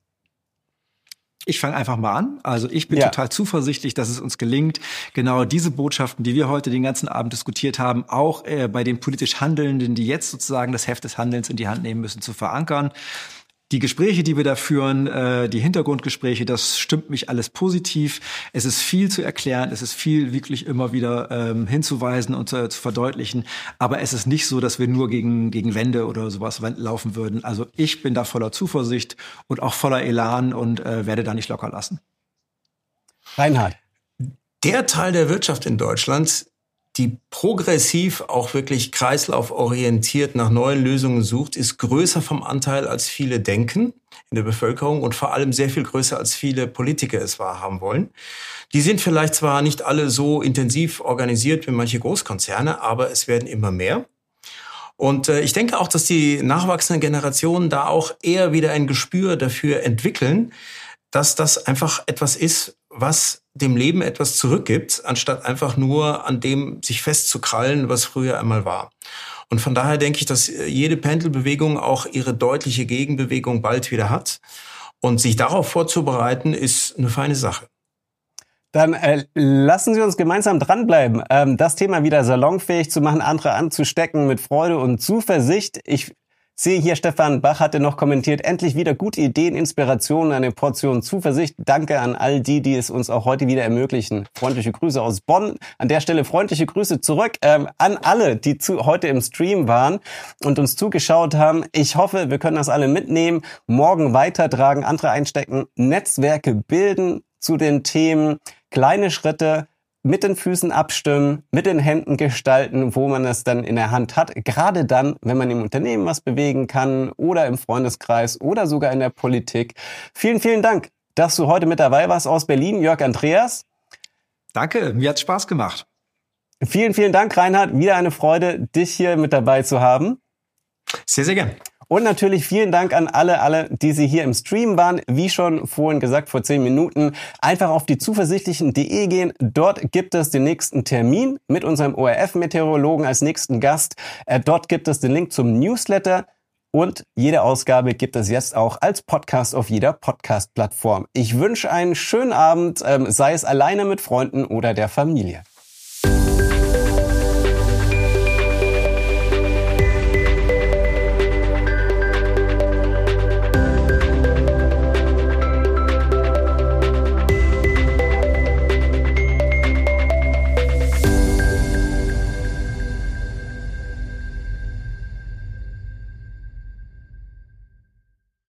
S2: Ich fange einfach mal an. Also ich bin
S1: ja.
S2: total zuversichtlich, dass es uns gelingt, genau diese Botschaften, die wir heute den ganzen Abend diskutiert haben, auch äh, bei den politisch Handelnden, die jetzt sozusagen das Heft des Handelns in die Hand nehmen müssen, zu verankern. Die Gespräche, die wir da führen, äh, die Hintergrundgespräche, das stimmt mich alles positiv. Es ist viel zu erklären, es ist viel wirklich immer wieder ähm, hinzuweisen und äh, zu verdeutlichen. Aber es ist nicht so, dass wir nur gegen gegen Wände oder sowas laufen würden. Also ich bin da voller Zuversicht und auch voller Elan und äh, werde da nicht locker lassen.
S1: Reinhard.
S3: Der Teil der Wirtschaft in Deutschland, die progressiv auch wirklich kreislauforientiert nach neuen Lösungen sucht, ist größer vom Anteil, als viele denken in der Bevölkerung und vor allem sehr viel größer, als viele Politiker es wahrhaben wollen. Die sind vielleicht zwar nicht alle so intensiv organisiert wie manche Großkonzerne, aber es werden immer mehr. Und äh, ich denke auch, dass die nachwachsenden Generationen da auch eher wieder ein Gespür dafür entwickeln, dass das einfach etwas ist, was dem Leben etwas zurückgibt, anstatt einfach nur an dem sich festzukrallen, was früher einmal war. Und von daher denke ich, dass jede Pendelbewegung auch ihre deutliche Gegenbewegung bald wieder hat. Und sich darauf vorzubereiten, ist eine feine Sache.
S1: Dann äh, lassen Sie uns gemeinsam dranbleiben, ähm, das Thema wieder salonfähig zu machen, andere anzustecken mit Freude und Zuversicht. Ich sehe hier, Stefan Bach hatte noch kommentiert, endlich wieder gute Ideen, Inspirationen, eine Portion Zuversicht. Danke an all die, die es uns auch heute wieder ermöglichen. Freundliche Grüße aus Bonn. An der Stelle freundliche Grüße zurück ähm, an alle, die zu, heute im Stream waren und uns zugeschaut haben. Ich hoffe, wir können das alle mitnehmen, morgen weitertragen, andere einstecken, Netzwerke bilden zu den Themen, kleine Schritte, mit den Füßen abstimmen, mit den Händen gestalten, wo man es dann in der Hand hat. Gerade dann, wenn man im Unternehmen was bewegen kann oder im Freundeskreis oder sogar in der Politik. Vielen, vielen Dank, dass du heute mit dabei warst aus Berlin, Jörg Andreas.
S2: Danke, mir hat's Spaß gemacht.
S1: Vielen, vielen Dank, Reinhard. Wieder eine Freude, dich hier mit dabei zu haben.
S3: Sehr, sehr gern.
S1: Und natürlich vielen Dank an alle, alle, die Sie hier im Stream waren. Wie schon vorhin gesagt, vor zehn Minuten, einfach auf die zuversichtlichen punkt de gehen. Dort gibt es den nächsten Termin mit unserem O R F-Meteorologen als nächsten Gast. Äh, dort gibt es den Link zum Newsletter. Und jede Ausgabe gibt es jetzt auch als Podcast auf jeder Podcast-Plattform. Ich wünsche einen schönen Abend, ähm, sei es alleine mit Freunden oder der Familie.